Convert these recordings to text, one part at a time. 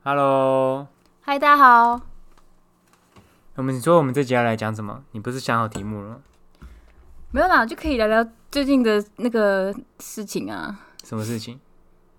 Hello， 嗨，大家好。 你说我们这集要来讲什么？你不是想好题目了吗？ 没有啦，就可以聊聊最近的那个事情啊。 什么事情？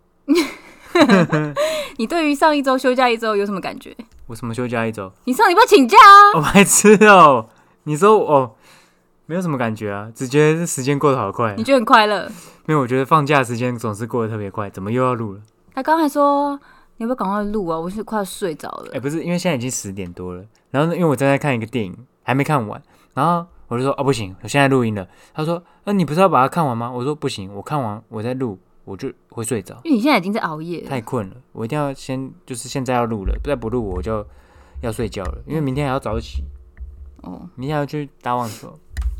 你对于上一周休假一周有什么感觉？ 我什么休假一周？ 你上礼拜请假啊？ 我白痴哦！你说哦，没有什么感觉啊，只觉得时间过得好快、啊。 你觉得很快乐？ 没有，我觉得放假的时间总是过得特别快。怎么又要录了？ 他刚才说你要不要赶快录啊？我是快要睡着了。 不是，因为现在已经10点多了。然后因为我正在看一个电影，还没看完。然后我就说不行，我现在录音了。他说你不是要把它看完吗？我说不行，我看完我再录，我就会睡着。 因为你现在已经在熬夜了， 太困了，我一定要就是现在要录了，再不录我就要睡觉了，因为明天还要早起。明天还要去打网球。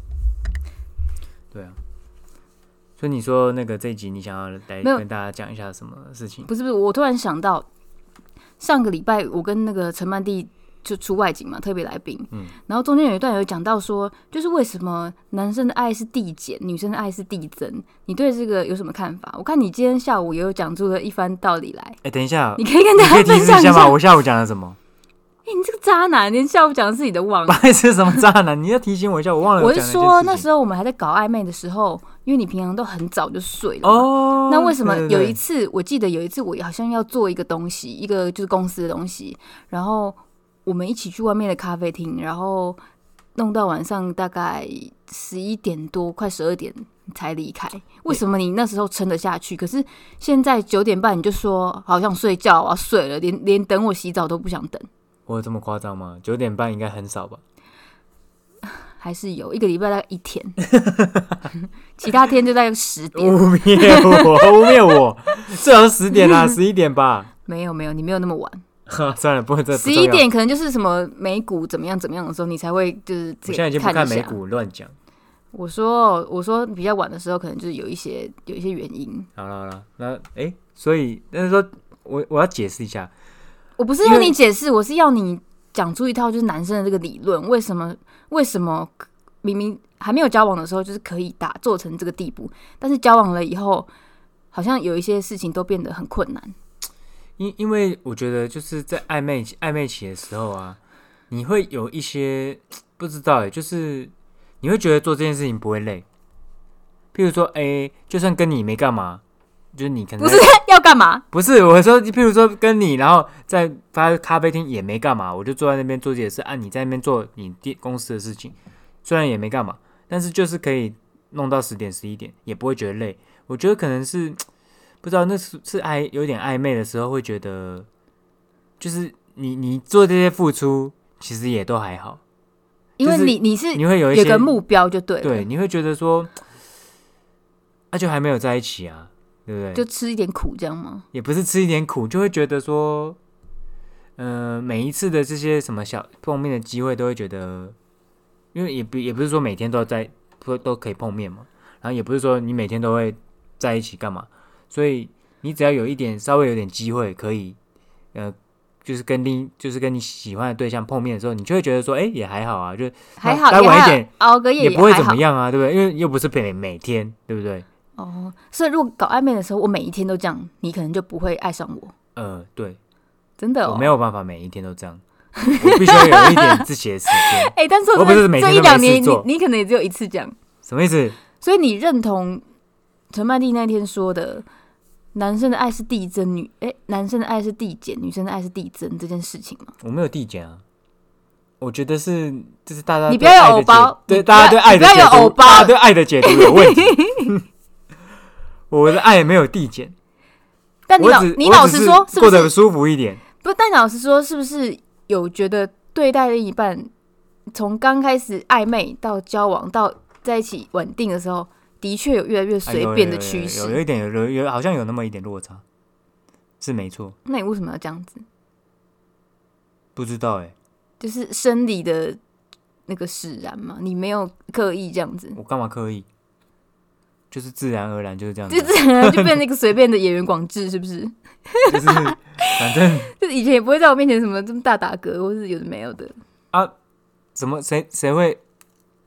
对啊，所以你说那个这一集你想要来跟大家讲一下什么事情？ 不是，我突然想到上个礼拜我跟那个陈曼蒂就出外景嘛，特别来宾。然后中间有一段有讲到说，就是为什么男生的爱是递减，女生的爱是递增？你对这个有什么看法？我看你今天下午也有讲出了一番道理来。 等一下， 你可以跟大家分享一下吗？我下午讲了什么？ 你这个渣男，连下午讲的事情都忘了。 白痴什么渣男？你要提醒我一下，我忘了。 我是说那时候我们还在搞暧昧的时候，因为你平常都很早就睡了嘛。那为什么有一次，我记得有一次我好像要做一个东西，一个就是公司的东西，然后我们一起去外面的咖啡厅，然后弄到晚上大概11点多，快12点才离开。为什么你那时候撑得下去？可是现在9点半你就说好想睡觉，我要睡了，连等我洗澡都不想等。 我有这么夸张吗？9点半应该很少吧？ 还是有一个礼拜大概1天，其他天就大概10点。 污蔑我，最好是10点啦，11点吧。 没有，你没有那么晚。 算了，不会，这 11点可能就是什么美股怎么样的时候，你才会就是我现在已经不看美股，乱讲。 我说比较晚的时候，可能就是有一些原因。 好了，那所以但是说我要解释一下。 我不是要你解释，我是要你讲出一套就是男生的这个理论，为什么明明还没有交往的时候就是可以做成这个地步，但是交往了以后，好像有一些事情都变得很困难。 因为我觉得就是在暧昧期的时候啊，你会有一些不知道就是你会觉得做这件事情不会累，譬如说就算跟你没干嘛。就是你可能不是要干嘛？ 不是我说，譬如说跟你，然后在咖啡厅也没干嘛，我就坐在那边做自己的事，你在那边做你公司的事情，虽然也没干嘛，但是就是可以弄到10点11点，也不会觉得累。我觉得可能是不知道那是有点暧昧的时候，会觉得就是你做这些付出，其实也都还好， 因为你会有一些个目标就对了， 对，你会觉得说就还没有在一起啊。对不对？ 就吃一点苦这样吗？ 也不是吃一点苦，就会觉得说，每一次的这些什么小碰面的机会，都会觉得，因为也不是说每天都可以碰面嘛，然后也不是说你每天都会在一起干嘛，所以你只要有稍微有点机会可以，就是跟你喜欢的对象碰面的时候，你就会觉得说，也还好啊，就还好， 待晚一点， 熬个夜也不会怎么样啊，对不对？因为又不是每天，对不对？ 所以如果搞暧昧的时候，我每一天都这样，你可能就不会爱上我。 对， 真的我没有办法每一天都这样，我必须要有一点自己的时间。 但是我不是每天都没事做， 你可能也只有一次这样。 什么意思？ 所以你认同陈曼蒂那天说的，男生的爱是递增，男生的爱是递减，女生的爱是递增这件事情吗？ 我没有递减啊。我觉得就是大家你不要有偶包， 对大家对爱的解读，大家对爱的解读有问题。我的爱也没有递减， 但你老实说，是不是过得舒服一点？ 不，但老实说，是不是有觉得对待另一半，从刚开始暧昧到交往到在一起稳定的时候，的确有越来越随便的趋势？ 有一点有好像有那么一点落差，是没错。 那你为什么要这样子？ 不知道就是生理的那个使然嘛，你没有刻意这样子。 我干嘛刻意？就是自然而然就是这样子， 就自然而然就变成一个随便的演员广志，是不是？ 就是反正就是以前也不会在我面前什么这么大打嗝，或是有的没有的啊，怎么谁会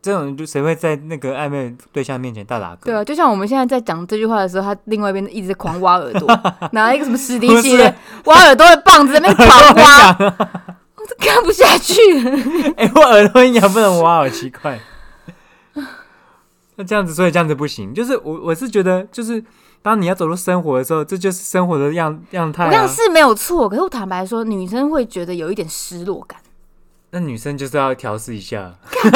这种就谁会在那个暧昧对象面前大打嗝？ 对啊，就像我们现在在讲这句话的时候，他另外一边一直在狂挖耳朵，拿一个什么史迪奇的挖耳朵的棒子在那边狂挖，我都看不下去了。 我耳朵应该不能挖，好奇怪。那这样子，所以这样子不行。就是我是觉得，就是当你要走入生活的时候，这就是生活的样态、啊。 我讲是没有错，可是我坦白说，女生会觉得有一点失落感。 那女生就是要调试一下。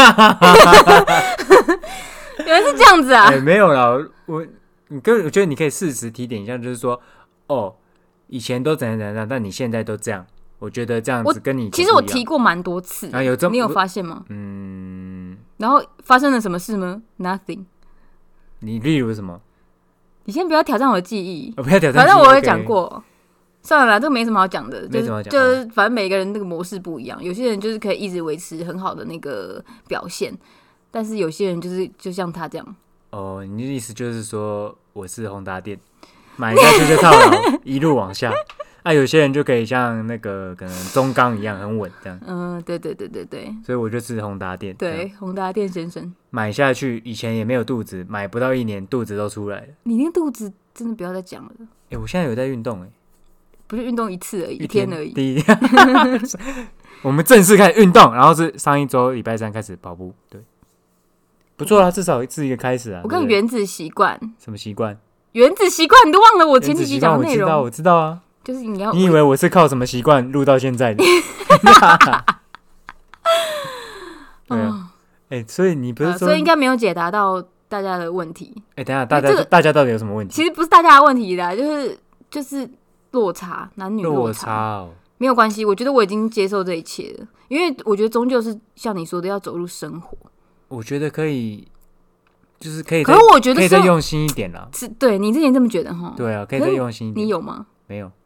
原来是这样子啊！ 没有啦，我觉得你可以适时提点一下，就是说，以前都怎样，但你现在都这样。我觉得这样子跟你其实我提过蛮多次，你有发现吗？然后发生了什么事吗 ？Nothing。 你例如什么？ 你先不要挑战我的记忆， 不要挑战记忆。 反正我有讲过。算了啦，这个没什么好讲的， 没什么好讲。 就是反正每个人那个模式不一样，有些人就是可以一直维持很好的那个表现，但是有些人就像他这样。 你的意思就是说我是宏达电，买下去就套牢，一路往下。有些人就可以像那个可能中钢一样很稳这样。 对。 所以我就是宏达电。 对，宏达电先生买下去，以前也没有肚子，买不到1年肚子都出来了。 你那个肚子真的不要再讲了。 我现在有在运动不是运动一次而已，一天而已。 第一天，我们正式开始运动，然后是上一周礼拜3开始跑步，对，不错啦，至少是一个开始啊。 我跟原子习惯， 什么习惯？ 原子习惯，你都忘了我前几集讲的内容？ 我知道啊， 就是你以为我是靠什么习惯录到现在的？对啊，所以你不是说， 所以应该没有解答到大家的问题。 等一下，大家到底有什么问题？ 其实不是大家的问题啦，就是落差，男女落差没有关系。我觉得我已经接受这一切了，因为我觉得终究是像你说的，要走入生活。 我觉得可以，就是可以。 可是我觉得可以再用心一点啦。 是对你之前这么觉得哈？ 对啊，可以再用心一点。 你有吗？ 没有。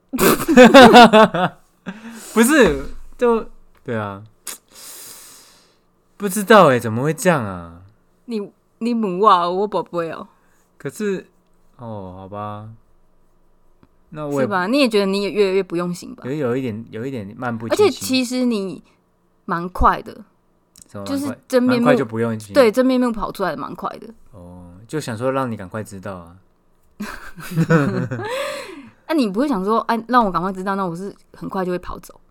不是，就对啊，不知道怎么会这样啊？ 你母啊，我宝贝哦。 可是好吧。那我是吧？你也觉得你也越来越不用心吧？ 有一点漫不经心，而且其实你蛮快的，就是真面目快就不用心， 对，真面目跑出来的蛮快的。 就想说让你赶快知道啊。 你不会想说，让我赶快知道，那我是很快就会跑走？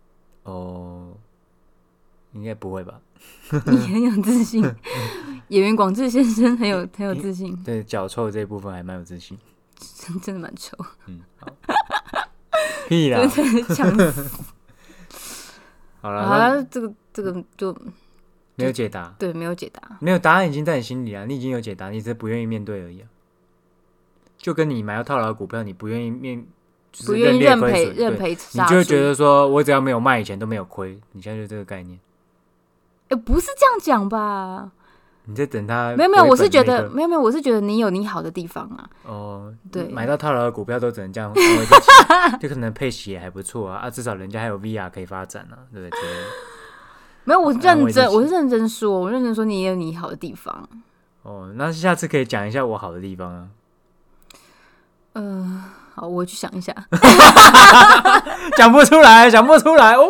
应该不会吧？ 你很有自信，演员广志先生很有自信。 对，脚臭这一部分还蛮有自信。 真的蛮臭。 好。屁啦！ 真的呛死。 好了， 这个就没有解答。 对，没有解答。 没有答案已经在你心里了，你已经有解答，你只是不愿意面对而已啊。就跟你买到套牢股票，你不愿意就是不愿意认赔你就会觉得说我只要没有卖，以前都没有亏。你现在就这个概念。 不是这样讲吧？ 你在等他？ 没有，我是觉得没有，我是觉得你有你好的地方啊。 对，买到套牢的股票都只能这样，就可能配息也还不错啊。至少人家还有 VR 可以发展啊，对不对？ 没有，我是认真说，你也有你好的地方。 那下次可以讲一下我好的地方啊。 好，我去想一下。 讲不出来哦。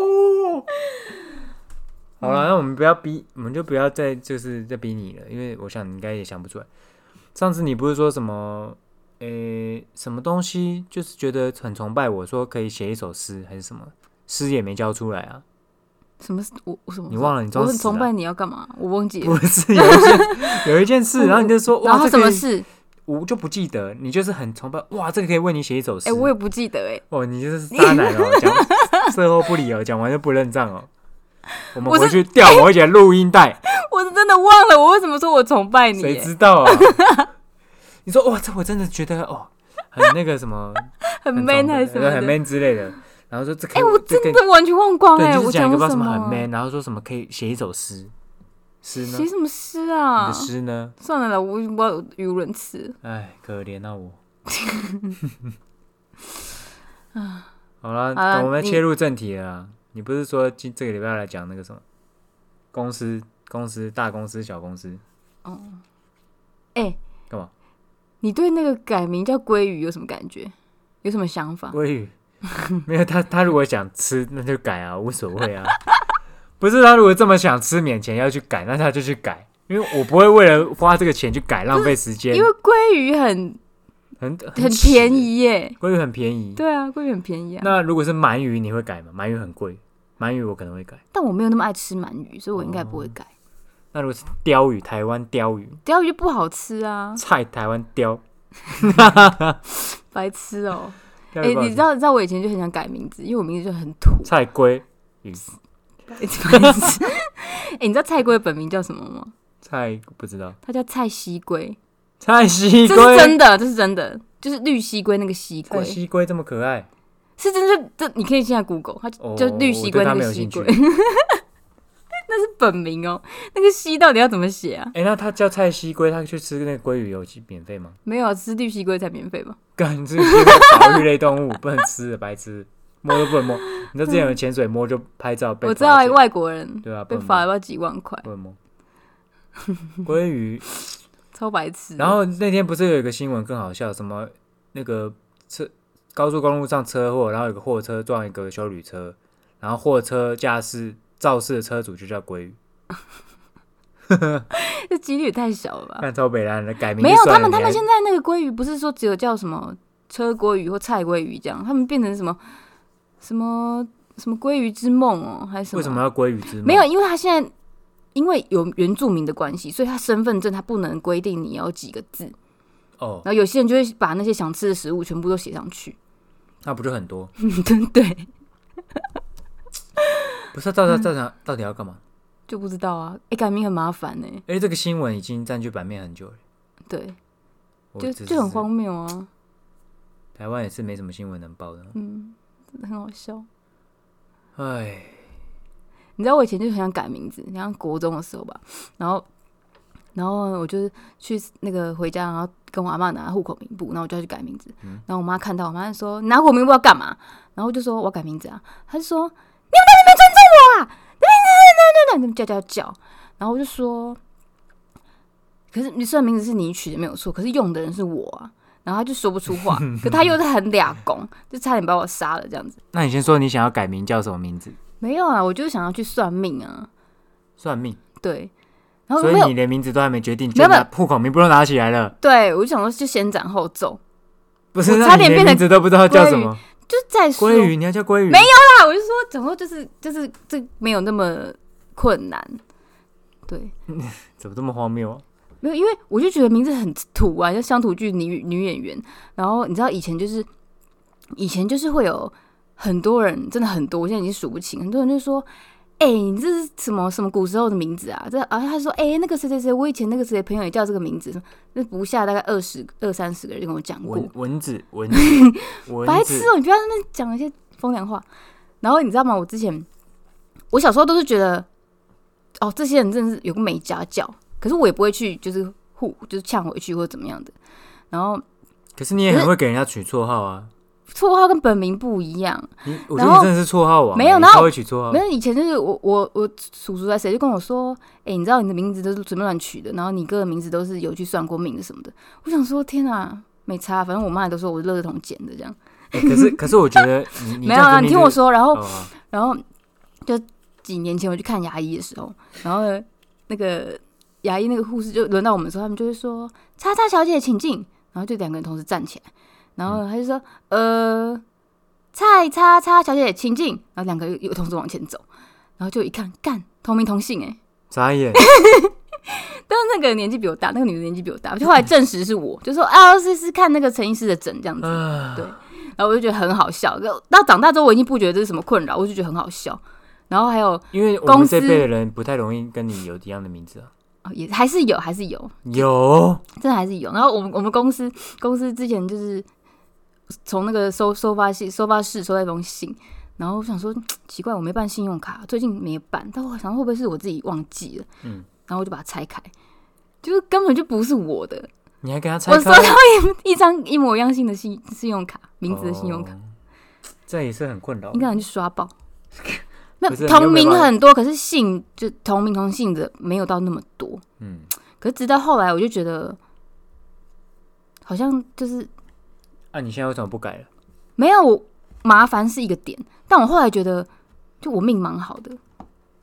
好了，那我们不要逼，我们就不要再逼你了，因为我想你应该也想不出来。上次你不是说什么什么东西，就是觉得很崇拜我，说可以写一首诗还是什么，诗也没交出来啊？ 什么？我什么？ 你忘了？你装死了？ 我很崇拜你要干嘛？我忘记了。 不是有一件事，然后你就说哇， 然后什么事？ 我就不记得，你就是很崇拜哇，这个可以为你写一首诗。 我也不记得你就是渣男讲事后不理讲完就不认账我们回去调我一节录音带。 我是真的忘了，我为什么说我崇拜你？ 谁知道啊？你说哇，这我真的觉得很那个什么， 很 man 还是什么的， 很 man 之类的。然后说这我真的完全忘光对，就是讲一个不知道什么很 man， 然后说什么可以写一首诗。诗呢？ 写什么诗啊？ 你的诗呢？ 算了啦，我语无伦次。 可怜啊我。好了，我们切入正题了啦。你不是说这个礼拜要来讲那个什么公司大公司小公司？干嘛？ 你对那个改名叫鲑鱼有什么感觉？有什么想法？ 鲑鱼没有他如果想吃那就改啊，无所谓啊。不是他如果这么想吃，勉强要去改，那他就去改。 因为我不会为了花这个钱去改，浪费时间。 因为鲑鱼很便宜耶， 鲑鱼很便宜。 对啊，鲑鱼很便宜啊。 那如果是鳗鱼，你会改吗？鳗鱼很贵，鳗鱼我可能会改， 但我没有那么爱吃鳗鱼，所以我应该不会改。 那如果是鲷鱼，台湾鲷鱼， 鲷鱼就不好吃啊。 菜台湾鲷， 白痴哦。 你知道我以前就很想改名字，因为我名字就很土。 菜龟鱼， 你知道菜龟的本名叫什么吗？ 菜不知道， 它叫蔡西龟。 蔡西龟， 这是真的，这是真的，就是绿西龟那个西龟。 蔡西龟这么可爱， 是真的，这你可以现在 Google， 它就绿西龟那个西龟。那是本名哦，那个西到底要怎么写啊？ 那他叫蔡西龟，他去吃那个鲑鱼有免费吗？ 没有，吃绿西龟才免费吧？ 干，这是保育类动物，不能吃的，白痴，摸都不能摸。你知道之前有人潜水摸就拍照被罚钱， 我知道外国人对啊， 被罚了几万块， 不能摸鲑鱼。 超白痴。 然后那天不是有一个新闻更好笑，什么那个高速公路上车祸，然后有个货车撞一个休旅车，然后货车肇事的车主就叫鲑鱼。 这几率也太小了吧？ 看超北蓝的改名没有，他们现在那个鲑鱼不是说只有叫什么车鲑鱼或菜鲑鱼这样，他们变成什么鲑鱼之梦哦，还是什么？ 为什么要鲑鱼之梦？ 没有，因为他现在因为有原住民的关系，所以他身份证他不能规定你要几个字哦。然后有些人就会把那些想吃的食物全部都写上去， 那不就很多？ 对。 不是到底要干嘛？ 就不知道啊。改名很麻烦呢。 这个新闻已经占据版面很久了。 对，就很荒谬啊。 台湾也是没什么新闻能报的。 真的很好笑。 哎， 你知道我以前就很想改名字，像国中的时候吧，然后我就去那个回家，然后跟我阿嬷拿户口名簿，然后我就要去改名字。然后我妈看到，我妈就说：“拿户口名簿要干嘛？”然后我就说：“我要改名字啊。”她就说：“你们在那边尊重我啊！你们叫。”然后我就说：“可是你虽然名字是你取的没有错，可是用的人是我啊。”然后他就说不出话，可他又是很俩公，就差点把我杀了这样子。 那你先说你想要改名叫什么名字？ 没有啊，我就是想要去算命啊。 算命？ 对。然后所以你连名字都还没决定，就户口名簿都拿起来了。 对，我就想说就先斩后奏。 不是，差点变成名字都不知道叫什么。 就再说鲑鱼，你要叫鲑鱼？ 没有啦，我就说讲说就是这没有那么困难。对。 怎么这么荒谬啊？ 没有，因为我就觉得名字很土啊，像乡土剧女演员。然后你知道以前就是会有很多人，真的很多，我现在已经数不清。很多人就说：“你这是什么古时候的名字啊？”他说：“那个谁谁谁，我以前那个谁朋友也叫这个名字。”那不下大概20-30个人就跟我讲过。 蚊子， 白痴哦！你不要在那边讲一些风凉话。然后你知道吗？我小时候都是觉得，这些人真的是有个没家教。可是我也不会去，就是呛回去或者怎么样的。然后，可是你也很会给人家取绰号啊。 绰号跟本名不一样。 我觉得你真的是绰号王。 没有，然后会取绰号。 没有，以前就是我叔叔谁就跟我说，你知道你的名字都是随便乱取的，然后你哥的名字都是有去算过命的什么的。我想说，天啊，没差，反正我妈也都说我是垃圾桶捡的这样。 可是我觉得你没有啊，你听我说，然后就几年前我去看牙医的时候，然后那个牙医那个护士就轮到我们的时候，他们就会说：“叉叉小姐，请进。”然后就2个人同时站起来，然后他就说：“蔡叉叉小姐，请进。”然后2个又同时往前走，然后就一看，干同名同姓眨眼。 但是那个年纪比我大，那个女的年纪比我大，就后来证实是我，就说是看那个陈医师的诊这样子，对。然后我就觉得很好笑。到长大之后，我已经不觉得这是什么困扰，我就觉得很好笑。然后还有， 因为我们这辈的人不太容易跟你有一样的名字啊。 也还是有，真的还是有。然后我们公司之前就是从那个收发室收到一封信，然后我想说奇怪，我没办信用卡，最近没办，但我想会不会是我自己忘记了？然后我就把它拆开，就是根本就不是我的。 你还给他拆开？ 我收到一张一模一样性的信用卡，名字的信用卡， 这也是很困扰。 应该去刷爆。没有同名很多，可是姓就同名同姓的没有到那么多。可是直到后来，我就觉得好像就是你现在为什么不改了？ 没有，麻烦是一个点，但我后来觉得，就我命蛮好的。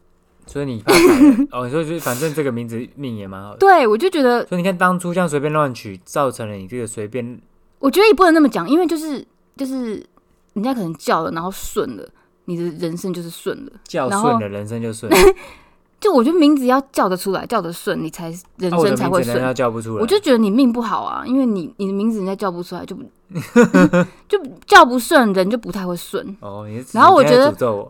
所以你怕改了哦？你说就反正这个名字命也蛮好的。 对，我就觉得， 所以你看当初这样随便乱取，造成了你这个随便。 我觉得也不能那么讲，因为就是人家可能叫了，然后顺了，你的人生就是顺了， 叫顺了，人生就顺了。 就我觉得名字要叫得出来，叫得顺，你才人生才会顺。 要叫不出来， 我就觉得你命不好啊，因为你的名字人家叫不出来，就叫不顺，人就不太会顺。 哦， 然后我觉得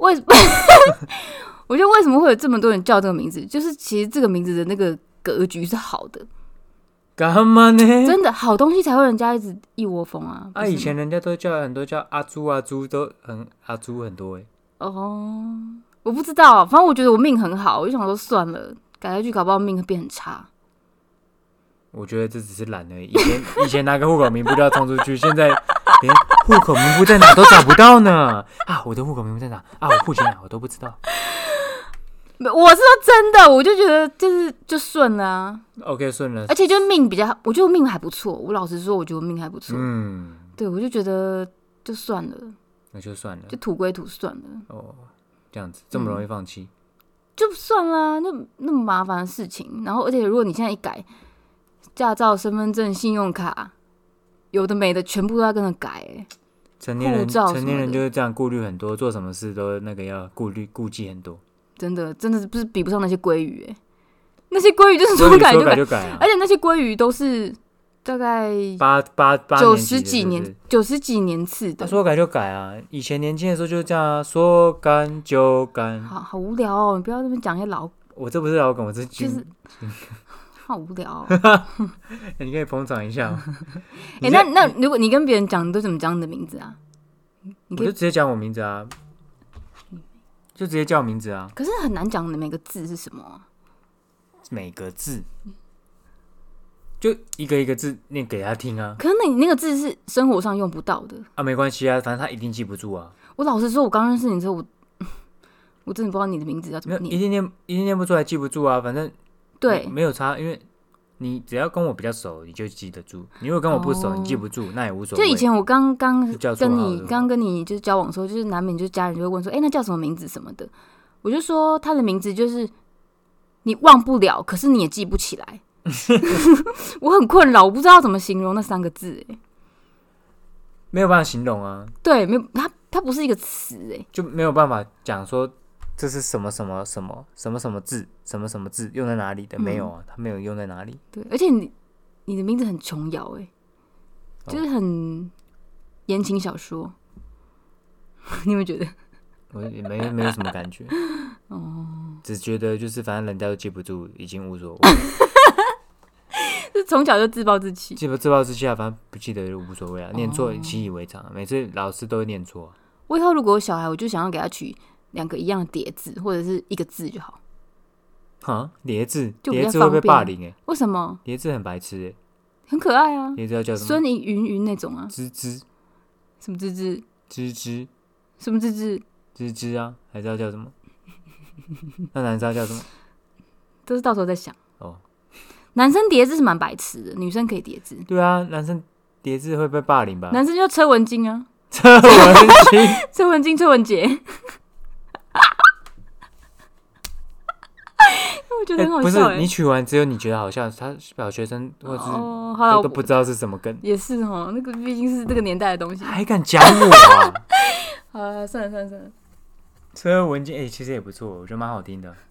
我觉得为什么会有这么多人叫这个名字，就是其实这个名字的那个格局是好的。 干嘛呢？ 真的好东西才会人家一直一窝蜂啊！ 以前人家都叫很多叫阿朱阿朱，都很阿朱很多哦，我不知道，反正我觉得我命很好，我就想说算了，改下去搞不好命会变很差。 我觉得这只是懒而已。以前拿个户口名簿就要冲出去，现在连户口名簿在哪都找不到呢。我的户口名簿在哪？我户籍哪我都不知道。 我是说真的，我就觉得就顺了啊。 OK， 顺了， 而且就命比较，我觉得我命还不错。我老实说，我觉得我命还不错。对，我就觉得就算了， 那就算了， 就土归土算了。 哦，这样子这么容易放弃， 就算了，那么麻烦的事情。然后，而且如果你现在一改，驾照、身份证、信用卡，有的没的，全部都要跟着改。 成年人就是这样，顾虑很多，做什么事都那个要顾忌很多。真的是不是比不上那些鲑鱼？那些鲑鱼就是说改就改而且那些鲑鱼都是大概90几年次的。 说改就改啊！以前年轻的时候就是这样啊，说干就干。 好无聊哦！你不要在那边讲一些老。 我这不是老梗，我这就是好无聊哦。 你可以捧场一下吗？ 那如果你跟别人讲，你都怎么讲你的名字啊？ 我就直接讲我名字啊。就直接叫名字啊！ 可是很难讲的每个字是什么啊？ 每个字就一个一个字念给他听啊。 可是你那个字是生活上用不到的啊，没关系啊，反正他一定记不住啊。 我老实说，我刚认识你之后，我真的不知道你的名字要怎么念， 一定念不出来，记不住啊。反正对， 没有差，因为你只要跟我比较熟，你就记得住；你如果跟我不熟，你记不住，那也无所谓。 就以前我刚跟你就是交往的时候，就是难免就是家人就会问说，那叫什么名字什么的，我就说他的名字就是你忘不了，可是你也记不起来。我很困扰，我不知道怎么形容那3个字， 没有办法形容啊。 对，没有，它不是一个词， 就没有办法讲说这是什么什么什么什么什么字，什么什么字用在哪里的？没有啊，它没有用在哪里。 对，而且你的名字很琼瑶，就是很言情小说。你有没有觉得？ 我也没有什么感觉。只觉得就是反正人家都记不住，已经无所谓。 是从小就自暴自弃， 自暴自弃啊，反正不记得就无所谓啊，念错习以为常，每次老师都会念错。 我以后如果有小孩，我就想要给他取2个一样的叠字，或者是1个字就好。 叠字会被霸凌为什么？ 叠字很白痴很可爱啊。 叠字要叫什么？ 孙云那种啊。 芝芝， 什么芝芝？ 芝芝， 什么芝芝？ 芝芝啊，还是要叫什么？那男生要叫什么？ 都是到时候再想。男生叠字是蛮白痴的，女生可以叠字。 对啊，男生叠字会被霸凌吧？ 男生就车文金啊。 车文金， 车文金，车文杰。我觉得很好笑。 不是你取完只有你觉得好笑，他小学生或是都不知道是什么梗。 也是那个毕竟是这个年代的东西， 还敢讲我啊？算了。 车文金其实也不错，我觉得蛮好听的。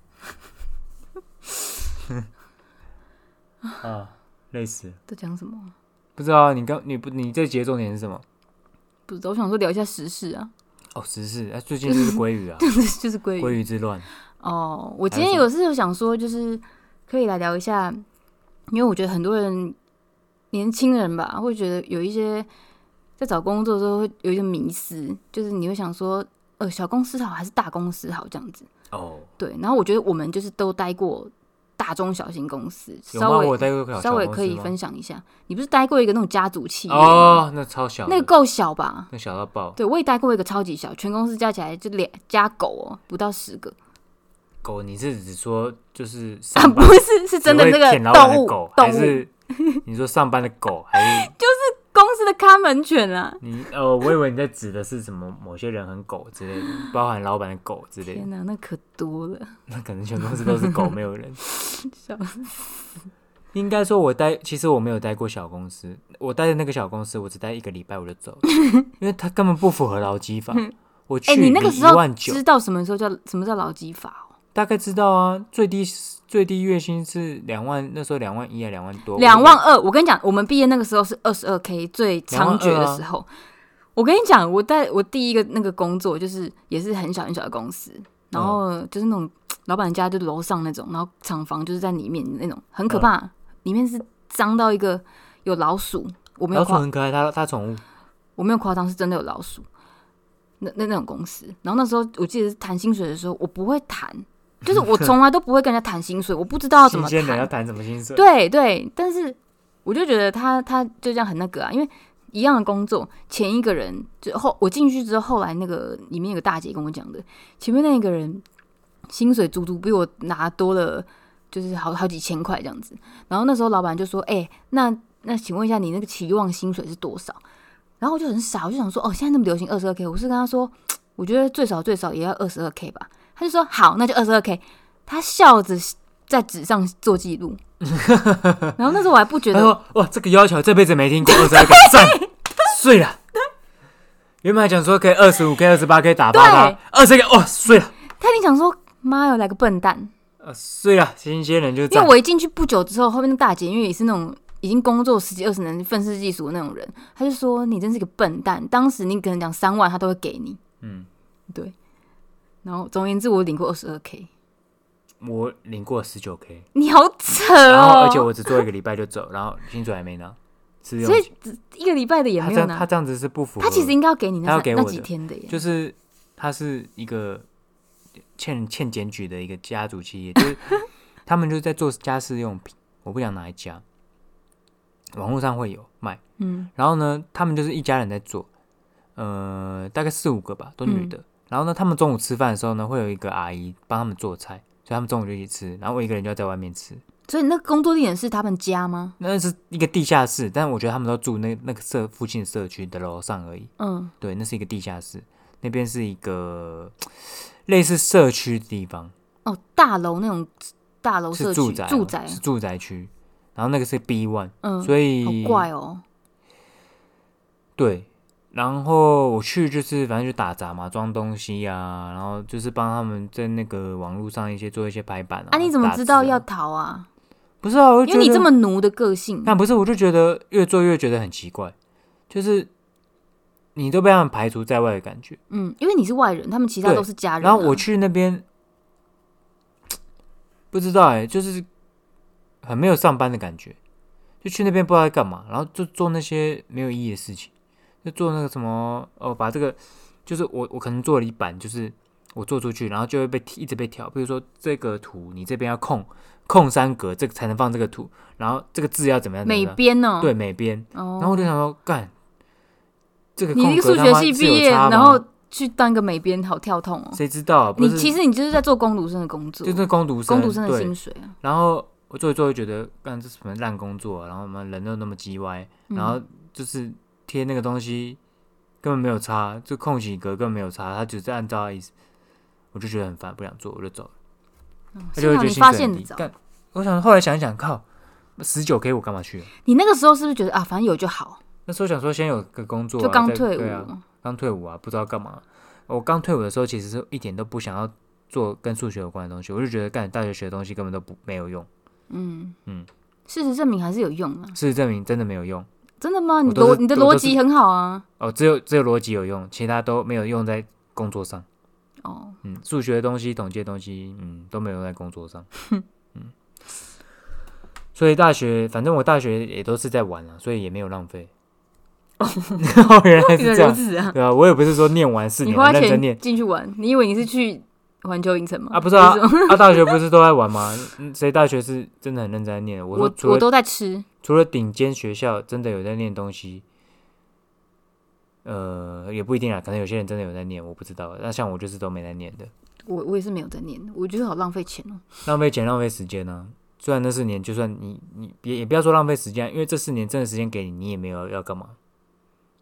累死了。 在讲什么？ 不知道啊，你这节重点是什么？ 不知道，我想说聊一下时事啊。 时事最近就是鲑鱼啊， 就是鲑鱼之乱。 我今天有想说，就是可以来聊一下，因为我觉得很多人年轻人吧，会觉得有一些在找工作的时候会有一些迷思，就是你会想说，小公司好还是大公司好这样子。对，然后我觉得我们就是都待过大中小型公司，稍微可以分享一下。你不是待过一个那种家族企业那超小的， 那个够小吧？ 那小到爆。 对，我也待过一个超级小，全公司加起来就加狗不到10个。 狗，你是指说就是不是真的那个动物， 还是你说上班的狗，还是就是公司的的看门犬啊！ 我以为你在指的是什么某些人很狗之类的，包含老板的狗之类的。 天哪，那可多了。 那可能全公司都是狗，没有人。 笑死！ 应该说其实我没有待过小公司，我待的那个小公司，我只待1个礼拜我就走了，因为它根本不符合劳基法。我去你那个时候 19000 知道什么叫劳基法哦？ 大概知道啊，最低月薪是2万，那时候2万1还2万多 ，2万2。我跟你讲，我们毕业那个时候是22K 最猖獗的时候。我跟你讲，我第一个那个工作就是也是很小很小的公司，然后就是那种老板家就楼上那种，然后厂房就是在里面那种，很可怕。里面是脏到一个有老鼠，我没有老鼠很可爱，它宠物， 我没有夸张，是真的有老鼠。那种公司，然后那时候我记得谈薪水的时候，我不会谈，就是我从来都不会跟人家谈薪水，我不知道要怎么谈。 新鲜人要谈什么薪水？ 对，但是我就觉得他就这样很那个啊，因为一样的工作，前一个人我进去之后，后来那个里面有个大姐跟我讲的，前面那个人薪水足足比我拿多了，就是好几千块这样子。然后那时候老板就说：“那请问一下，你那个期望薪水是多少？”然后我就很傻，我就想说，现在那么流行22K，我是跟他说，我觉得最少也要22K 吧。他就说好，那就22K。他笑着在纸上做记录，然后那时候我还不觉得， 他说哇，这个要求这辈子没听过，22K 赞，碎了。原本还讲说可以25K、28K 打爆他，20K 哇碎了。 他一定想说，妈哟，来个笨蛋， 碎了，新鲜人就这样。 因为我一进去不久之后，后面那大姐因为也是那种。已经工作10几20年愤世嫉俗的那种人，他就说你真是个笨蛋。当时你可能讲3万，他都会给你。对。然后总而言之，我领过22K， 我领过19K。 你好扯哦！ 然后而且我只做1个礼拜就走，然后薪水还没拿，所以 1个礼拜的也没有拿。 他这样子是不符合。 他其实应该要给你那几天的耶。 就是他是一个欠检举的一个家族企业，就是他们就是在做家饰用品，我不想拿来家。网络上会有卖，然后呢，他们就是一家人在做，大概4、5个吧，都女的。然后呢，他们中午吃饭的时候呢，会有一个阿姨帮他们做菜，所以他们中午就一起吃。然后我一个人就要在外面吃。 所以那个工作地点是他们家吗？ 那是一个地下室，但我觉得他们都住那个附近社区的楼上而已。对，那是一个地下室，那边是一个类似社区的地方。 大楼那种大楼社区，住宅是住宅区。然后那个是 B1，所以好怪哦。 对，然后我去就是反正就打杂嘛，装东西啊，然后就是帮他们在那个网络上做一些排版啊。 你怎么知道要逃啊？ 不是啊，我就觉得因为你这么奴的个性。 但不是，我就觉得越做越觉得很奇怪，就是你都被他们排除在外的感觉。 因为你是外人，他们其他都是家人。 然后我去那边，不知道就是很没有上班的感觉，就去那边不知道在干嘛，然后就做那些没有意义的事情，就做那个什么把这个就是我可能做了一版，就是我做出去，然后就会一直被调，比如说这个图你这边要空3格，这个才能放这个图，然后这个字要怎么样美编哦， 对，美编。然后我就想说，干这个你那个数学系毕业，然后去当个美编，好跳痛哦。 谁知道啊？ 其实你就是在做工读生的工作， 就是工读生的薪水啊。 然后我做一做，就觉得干这什么烂工作啊，然后我们人都那么鸡歪，然后就是贴那个东西根本没有差，就空几格根本没有差，他只是按照他意思，我就觉得很烦，不想做，我就走了。 幸好你发现得早。 我想后来想一想，靠，19K 我干嘛去？ 你那个时候是不是觉得反正有就好？ 那时候想说先有个工作， 就刚退伍， 对啊，刚退伍啊，不知道干嘛。我刚退伍的时候，其实是一点都不想要做跟数学有关的东西，我就觉得干大学学的东西根本都没有用。 事实证明还是有用啊。 事实证明真的没有用。 真的吗？你的逻辑很好啊。 只有逻辑有用，其他都没有用在工作上。数学的东西、统计的东西，都没有用在工作上。所以反正我大学也都是在玩啊，所以也没有浪费。原来是这样，对啊，我也不是说念完4年很认真念进去玩，你以为你是去环球影城吗？ 不是啊，大学不是都在玩吗？谁大学是真的很认真在念？我都在吃， 除了顶尖学校真的有在念东西，也不一定啊，可能有些人真的有在念，我不知道。那像我就是都没在念的。 我也是没有在念的，我觉得好浪费钱哦， 浪费钱浪费时间啊。虽然那4年，就算你也不要说浪费时间，因为这4年真的时间给你，你也没有要干嘛。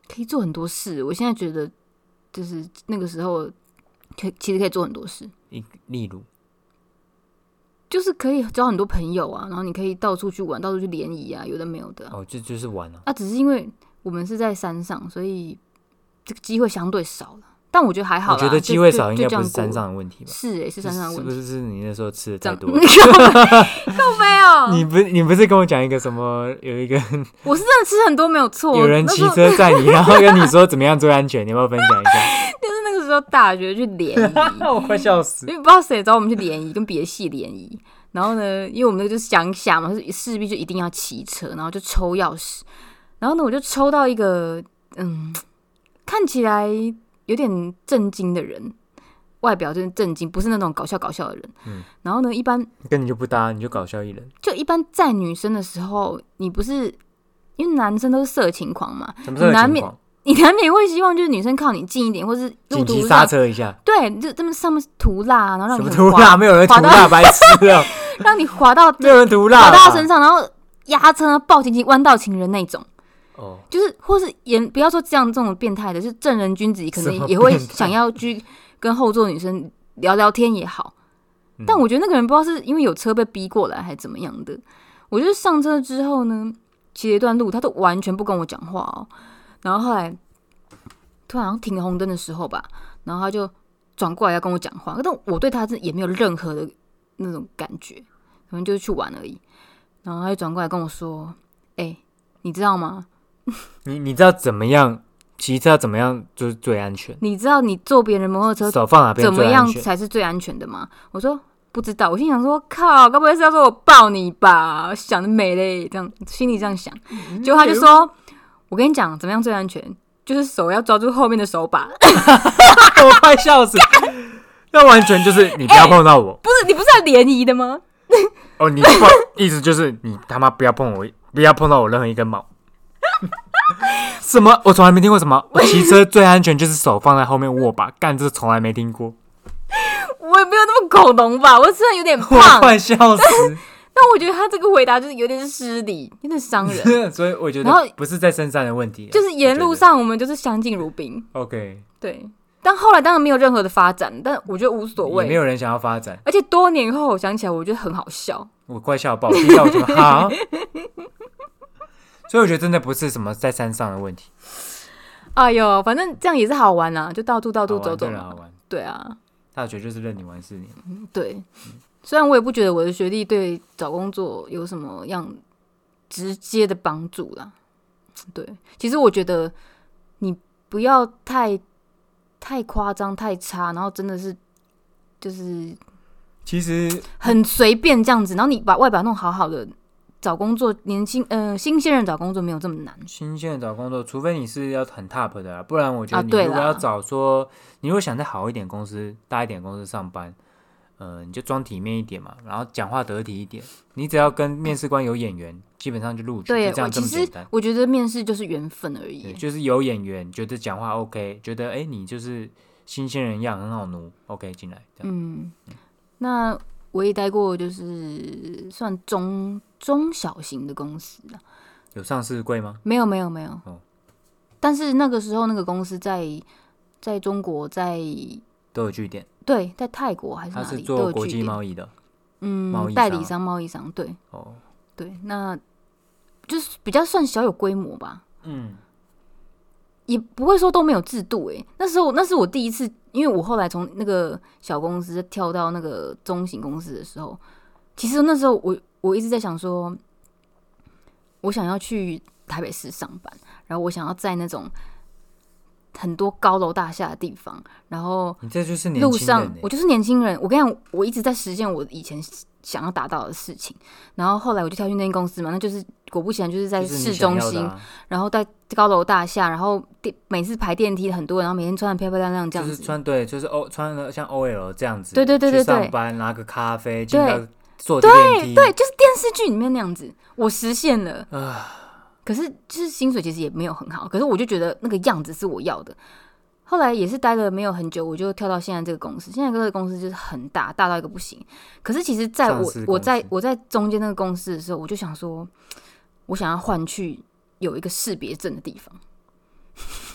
可以做很多事。我现在觉得，就是那个时候，其实可以做很多事。 例如， 就是可以交很多朋友啊，然后你可以到处去玩，到处去联谊啊，有的没有的、啊。 哦，就是玩啊。 啊，只是因为我们是在山上，所以这个机会相对少了。但我觉得还好啦。 我觉得机会少应该不是山上的问题吧？ 是是山上的问题。 是不是你那时候吃的太多了？ 靠没有。 你不是跟我讲一个什么？有一个我是真的吃很多没有错。 有人骑车载你，然后跟你说怎么样最安全，你要不要分享一下？ 就是那个时候大学去联谊， 我快笑死！ 因为不知道谁找我们去联谊，跟别的系联谊。然后呢，因为我们那个就是乡下嘛，势必就一定要骑车，然后就抽钥匙。然后呢，我就抽到一个看起来有点震惊的人，外表真的震惊，不是那种搞笑的人。然后呢，一般跟你就不搭，你就搞笑艺人。 就一般载女生的时候，你不是因为男生都是色情狂嘛， 什么色情狂？ 你难免会希望就是女生靠你近一点，或是路途上紧急刹车一下。 对，就这么上面涂蜡，然后让你什么涂蜡？没有人涂蜡，白痴哦！ 让你滑到没有人涂蜡， 滑到身上，然后压车抱紧紧弯道情人那种。 哦， 就是或是不要说这种变态的，就是正人君子可能也会想要去跟后座女生聊聊天也好。但我觉得那个人不知道是因为有车被逼过来还是怎么样的。我就是上车之后呢，骑了一段路，他都完全不跟我讲话哦。然后后来突然好像停红灯的时候吧，然后他就转过来要跟我讲话，但我对他也没有任何的那种感觉，可能就是去玩而已。然后他就转过来跟我说：“你知道吗？ 你知道怎么样骑车怎么样就是最安全？ 你知道你坐别人摩托车手放哪边怎么样才是最安全的吗？”我说：“不知道。”我心想说：“靠，该不会是要说我抱你吧？”我想得美嘞，这样心里这样想。结果他就说：“我跟你讲，怎么样最安全？就是手要抓住后面的手把。” 我快笑死！那完全就是你不要碰到我。 不是你不是要联谊的吗？ 哦，你意思就是你他妈不要碰我，不要碰到我任何一根毛。什么？我从来没听过什么我骑车最安全就是手放在后面握把，干，这从来没听过。 我也没有那么恐龙吧，我虽然有点胖， 我快笑死。 但我觉得他这个回答就是有点失礼，有点伤人。 所以我觉得不是在身上的问题， 就是沿路上我们就是相敬如宾。 OK， 对。但后来当然没有任何的发展，但我觉得无所谓， 也没有人想要发展。 而且多年后我想起来，我觉得很好笑。 我快笑爆，听到我就哈。所以我觉得真的不是什么在山上的问题。 哎呦，反正这样也是好玩啊，就到处走走嘛。 好玩。 对啊， 大学就是任你玩4年。 对。虽然我也不觉得我的学历对找工作有什么样直接的帮助啦。对，其实我觉得你不要太夸张、太差，然后真的是就是其实很随便这样子，然后你把外表弄好好的，找工作新鲜人找工作没有这么难。 新鲜人找工作，除非你是要很 top 的啦，不然我觉得你如果要找说，你如果想在好一点公司、大一点公司上班，你就装体面一点嘛，然后讲话得体一点，你只要跟面试官有眼缘，基本上就录取， 对， 就这样这么简单。 我觉得面试就是缘分而已， 就是有眼缘，觉得讲话 OK， 觉得你就是新鲜人一样很好奴 OK 进来。 那我也待过就是算中小型的公司啦。 有上市柜吗？ 没有。但是那个时候那个公司在中国都有据点。 对，在泰国还是哪里？ 他是做国际贸易的。 代理商、贸易商，对。对，那就是比较算小有规模吧。也不会说都没有制度那是我第一次，因为我后来从那个小公司跳到那个中型公司的时候，其实那时候我一直在想说，我想要去台北市上班，然后我想要在那种很多高楼大厦的地方，然后你这就是年路轻人上我就是年轻人。我跟你讲，我一直在实现我以前想要达到的事情，然后后来我就跳去那间公司嘛，那就是果不其然就是在市中心，然后在高楼大厦，然后每次排电梯很多人，然后每天穿得漂漂亮亮这样子， 就是穿的像 OL 这样子， 对， 去上班拿个咖啡，进到坐电梯， 对，就是电视剧里面那样子，我实现了。可是就是薪水其实也没有很好，可是我就觉得那个样子是我要的。后来也是待了没有很久，我就跳到现在这个公司。现在这个公司就是很大，大到一个不行。可是其实在我在中间那个公司的时候，我就想说，我想要换去有一个识别证的地方。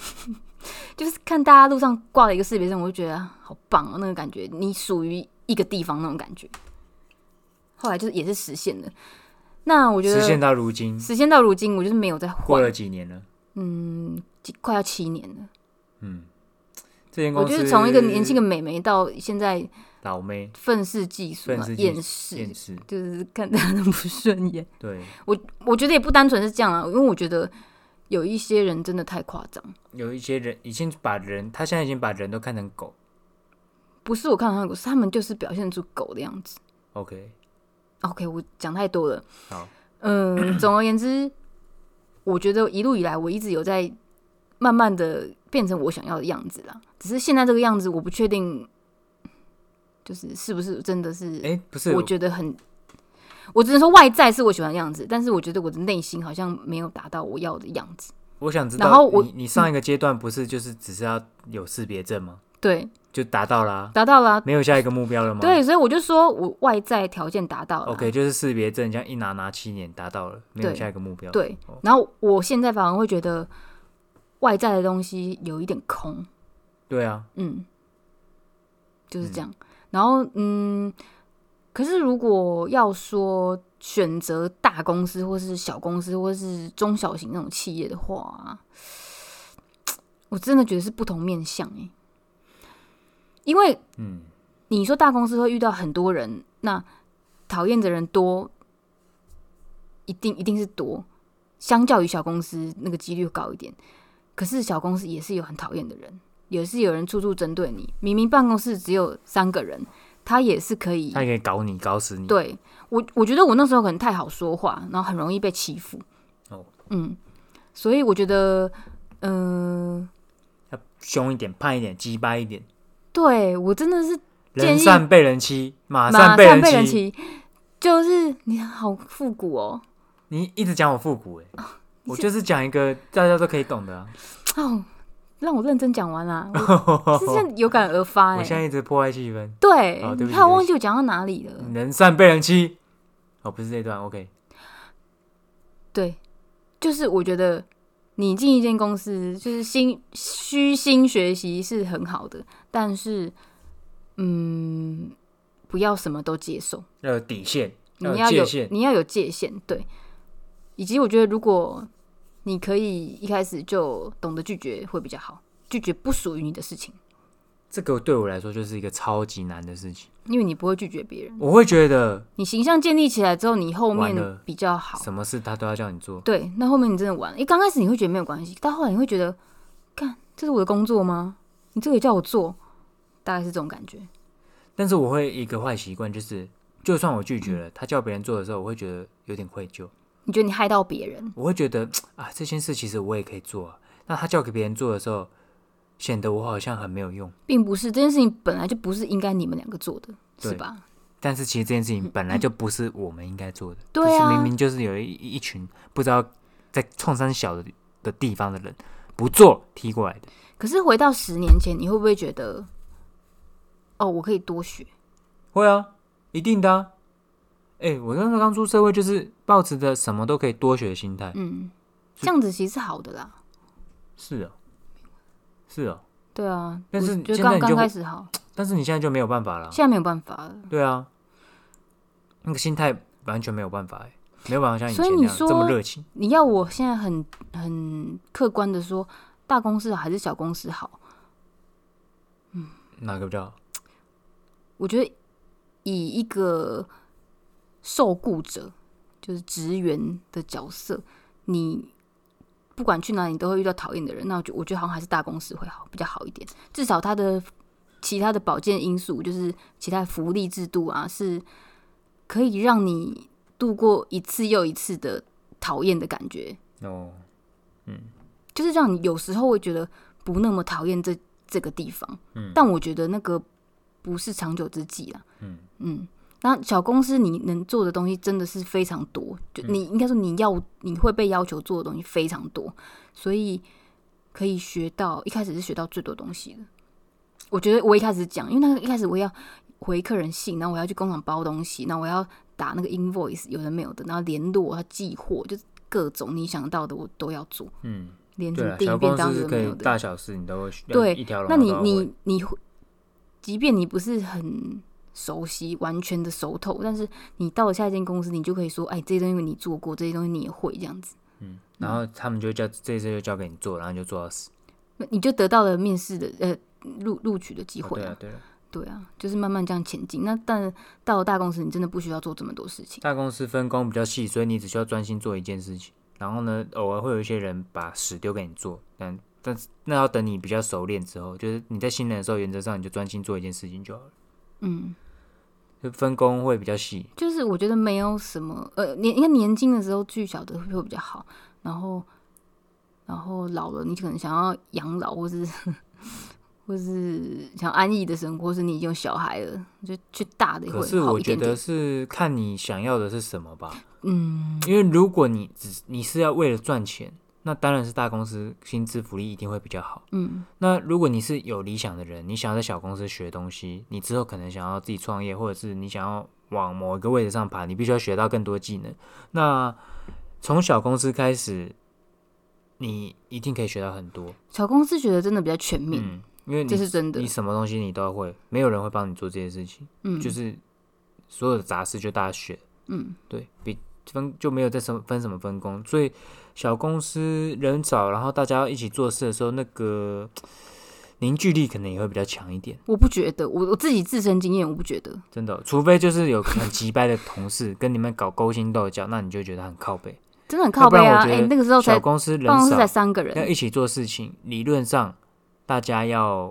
就是看大家路上挂了一个识别证，我就觉得好棒哦，那个感觉，你属于一个地方那种感觉。后来就是也是实现了。那我觉得实现到如今， 我就是没有再换。 过了几年了？ 快要7年了。 这间公司我就是从一个年轻的美眉到现在老妹， 愤世嫉俗嘛，厌世，就是看大家都不顺眼。 对， 我觉得也不单纯是这样啊，因为我觉得有一些人真的太夸张， 有一些人已经把人，他现在已经把人都看成狗。 不是我看成狗，是他们就是表现出狗的样子。 OK， 我讲太多了。 好， 总而言之，我觉得一路以来我一直有在慢慢的变成我想要的样子啦。只是现在这个样子，我不确定，是不是真的是？ 不是， 我觉得我只能说外在是我喜欢的样子，但是我觉得我的内心好像没有达到我要的样子。 我想知道， 然后你上一个阶段不是就是只是要有识别证吗？ 对， 就达到啦，没有下一个目标了吗？ 对，所以我就说我外在条件达到了。 OK， 就是识别证这样一拿7年达到了，没有下一个目标。 对，然后我现在反而会觉得外在的东西有一点空。 对啊， 就是这样。然后可是如果要说选择大公司或是小公司或是中小型那种企业的话，我真的觉得是不同面向因为你说大公司会遇到很多人，那讨厌的人多，一定是多，相较于小公司那个几率高一点。可是小公司也是有很讨厌的人，也是有人处处针对你。明明办公室只有3个人，他也是可以， 他也可以搞你，搞死你。 对，我觉得我那时候可能太好说话，然后很容易被欺负。所以我觉得， 要凶一点、叛一点、鸡掰一点。 对，我真的是人善被人欺，马善被人欺。 就是你好复古哦， 你一直讲我复古我就是讲一个大家都可以懂的让我认真讲完啦，我是现在有感而发我现在一直破坏气氛。 对， 对不起， 还有忘记我讲到哪里了。 人善被人欺，不是这段 OK。 对，就是我觉得你进一间公司，就是虚心学习是很好的，但是不要什么都接受， 要有底线， 你要有界限，对。以及我觉得，如果你可以一开始就懂得拒绝，会比较好。拒绝不属于你的事情， 这个对我来说就是一个超级难的事情， 因为你不会拒绝别人。 我会觉得你形象建立起来之后，你后面比较好， 什么事他都要叫你做。 对，那后面你真的完了。刚开始你会觉得没有关系，到后来你会觉得，干，这是我的工作吗？你这个也叫我做，大概是这种感觉。 但是我会一个坏习惯，就是就算我拒绝了，他叫别人做的时候，我会觉得有点愧疚。 你觉得你害到别人？ 我会觉得这件事其实我也可以做那他叫给别人做的时候，显得我好像很没有用。 并不是，这件事情本来就不是应该你们2个做的，是吧？ 但是其实这件事情本来就不是我们应该做的。 对啊， 明明就是有一群不知道在冲山小的地方的人不做踢过来的。 可是回到10年前，你会不会觉得，我可以多学？ 会啊，一定的啊。我那时候刚出社会，就是抱持着什么都可以多学的心态。 这样子其实是好的啦。 是哦。 对啊， 但是就刚开始好， 但是你现在就没有办法了。 现在没有办法了。 对啊，那个心态完全没有办法没有办法像以前那样这么热情。 你要我现在很客观的说，大公司还是小公司好？ 哪个比较好？ 我觉得以一个受雇者，就是职员的角色，你不管去哪里，你都会遇到讨厌的人。那我觉得好像还是大公司会好，比较好一点。至少它的其他的保健因素，就是其他的福利制度是可以让你度过一次又一次的讨厌的感觉。就是让你有时候会觉得不那么讨厌这个地方。但我觉得那个不是长久之计啦。那小公司你能做的东西真的是非常多，就你应该说你会被要求做的东西非常多，所以可以学到一开始是学到最多东西的。我觉得我一开始讲，因为那个一开始我要回客人信，然后我要去工厂包东西，然后我要打那个 invoice， 有的没有的，然后联络，要寄货，就是各种你想到的我都要做。 连什么订便当是可以大小事你都会对一条龙。那你即便你不是很熟悉完全的熟透，但是你到了下一间公司，你就可以说，哎，这些东西你做过，这些东西你也会这样子。 然后他们就这次就交给你做，然后你就做到死， 你就得到了面试的录取的机会啊。对啊， 就是慢慢这样前进。那但到了大公司，你真的不需要做这么多事情。 大公司分工比较细，所以你只需要专心做一件事情。然后呢，偶尔会有一些人把屎丢给你做，但那要等你比较熟练之后，就是你在新人的时候，原则上你就专心做一件事情就好了。就分工会比较细。 就是我觉得没有什么应该年轻的时候去晓得会比较好，然后老了，你可能想要养老，或是想安逸的生活，或是你已经有小孩了，就去大的会好一点点。 可是我觉得是看你想要的是什么吧。因为如果你是要为了赚钱，那当然是大公司薪资福利一定会比较好。那如果你是有理想的人，你想要在小公司学东西，你之后可能想要自己创业，或者是你想要往某一个位置上爬，你必须要学到更多技能。那从小公司开始，你一定可以学到很多。 小公司学的真的比较全面。 因为这是真的， 你什么东西你都会，没有人会帮你做这些事情。就是所有的杂事就大家学。对，就没有在分什么分工，所以小公司人少，然后大家一起做事的时候，那个凝聚力可能也会比较强一点。 我不觉得，我自己自身经验，我不觉得。 真的，除非就是有很急掰的同事跟你们搞勾心斗角，那你就觉得很靠北， 真的很靠北啊！那个时候小公司人少， 办公室才3个人， 要一起做事情，理论上大家要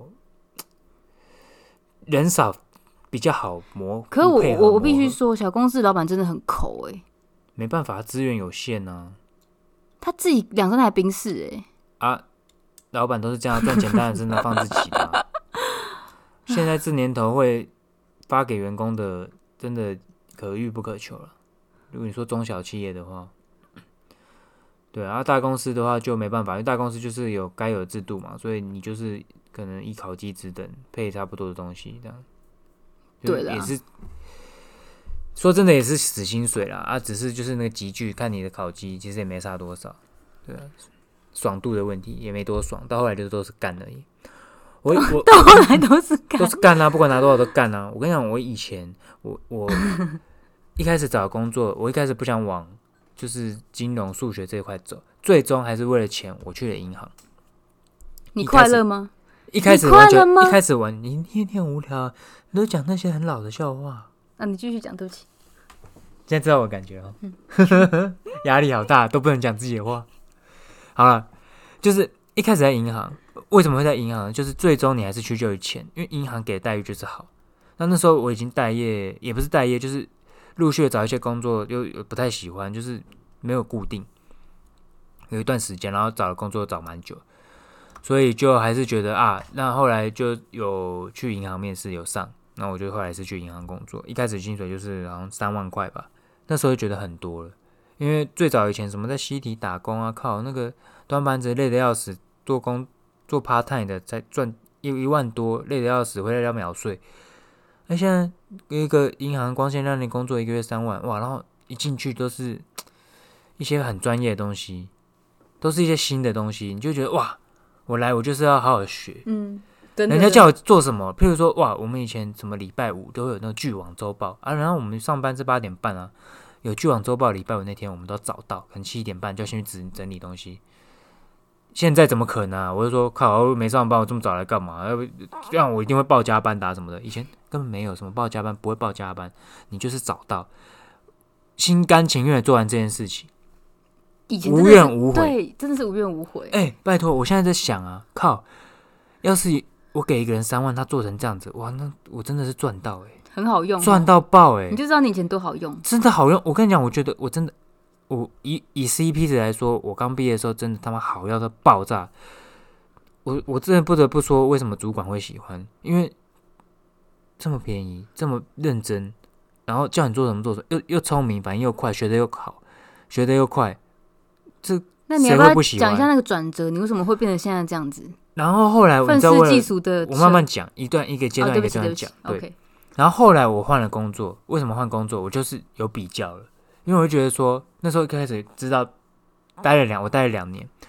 人少比较好磨。 可我必须说，小公司老板真的很抠没办法，资源有限啊。 他自己2-3台宾士老板都是这样赚钱，当然是能放自己的啊。现在这年头会发给员工的，真的可遇不可求了。如果你说中小企业的话，对啊，大公司的话就没办法，因为大公司就是有该有的制度嘛，所以你就是可能依考绩职等配差不多的东西，这样。 对啦， 也是说真的也是死薪水啦只是就是那个集聚看你的考绩，其实也没差多少，对啊，爽度的问题也没多爽，到后来就都是干而已。我到后来都是干啊，不管拿多少都干啊。我跟你讲，我以前我一开始找工作，我一开始不想往就是金融数学这一块走，最终还是为了钱，我去了银行。 你快乐吗？ 一开始玩，一开始玩，你很无聊，你都讲那些很老的笑话。 你继续讲，对不起。 现在知道我感觉压力好大，都不能讲自己的话。好了，就是一开始在银行，为什么会在银行？就是最终你还是屈就于钱，因为银行给的待遇就是好。那时候我已经待业，也不是待业，就是陆续的找一些工作，又不太喜欢，就是没有固定，有一段时间，然后找的工作找蛮久，所以就还是觉得那后来就有去银行面试，有上。那我就后来是去银行工作，一开始薪水就是好像3万块吧，那时候就觉得很多了，因为最早以前什么在西体打工靠那个端盘子累得要死，做 part time 的才赚1万多，累得要死，回来要秒睡。现在一个银行光鲜亮丽工作1个月3万，哇，然后一进去都是一些很专业的东西，都是一些新的东西，你就觉得哇，我来我就是要好好学。人家叫我做什么？譬如说，哇，我们以前什么礼拜5都会有那个巨网周报然后我们上班是8点半有巨网周报，礼拜5那天我们都早到，可能7点半就要先去整理东西。现在怎么可能啊？我就说靠，我没上班，我这么早来干嘛？这样我一定会报加班什么的。以前根本没有什么报加班，不会报加班，你就是早到，心甘情愿的做完这件事情， 以前无怨无悔， 对，真的是无怨无悔。 拜托，我现在在想靠，要是我给一个人3万，他做成这样子，哇，那我真的是赚到很好用， 赚到爆你就知道你以前多好用， 真的好用。我跟你讲，我觉得我真的，我以 CP 值来说，我刚毕业的时候真的他妈好要到爆炸。我真的不得不说，为什么主管会喜欢？因为这么便宜，这么认真，然后叫你做什么做什么，又聪明，反应又快，学得又好，学得又快， 那你要不要讲一下那个转折？你为什么会变成现在这样子？ 然后后来愤世嫉俗的， 我慢慢讲，一个阶段一个阶段讲。对。 Okay. 然后后来我换了工作，为什么换工作？我就是有比较了，因为我就觉得说，那时候一开始知道我待了2年，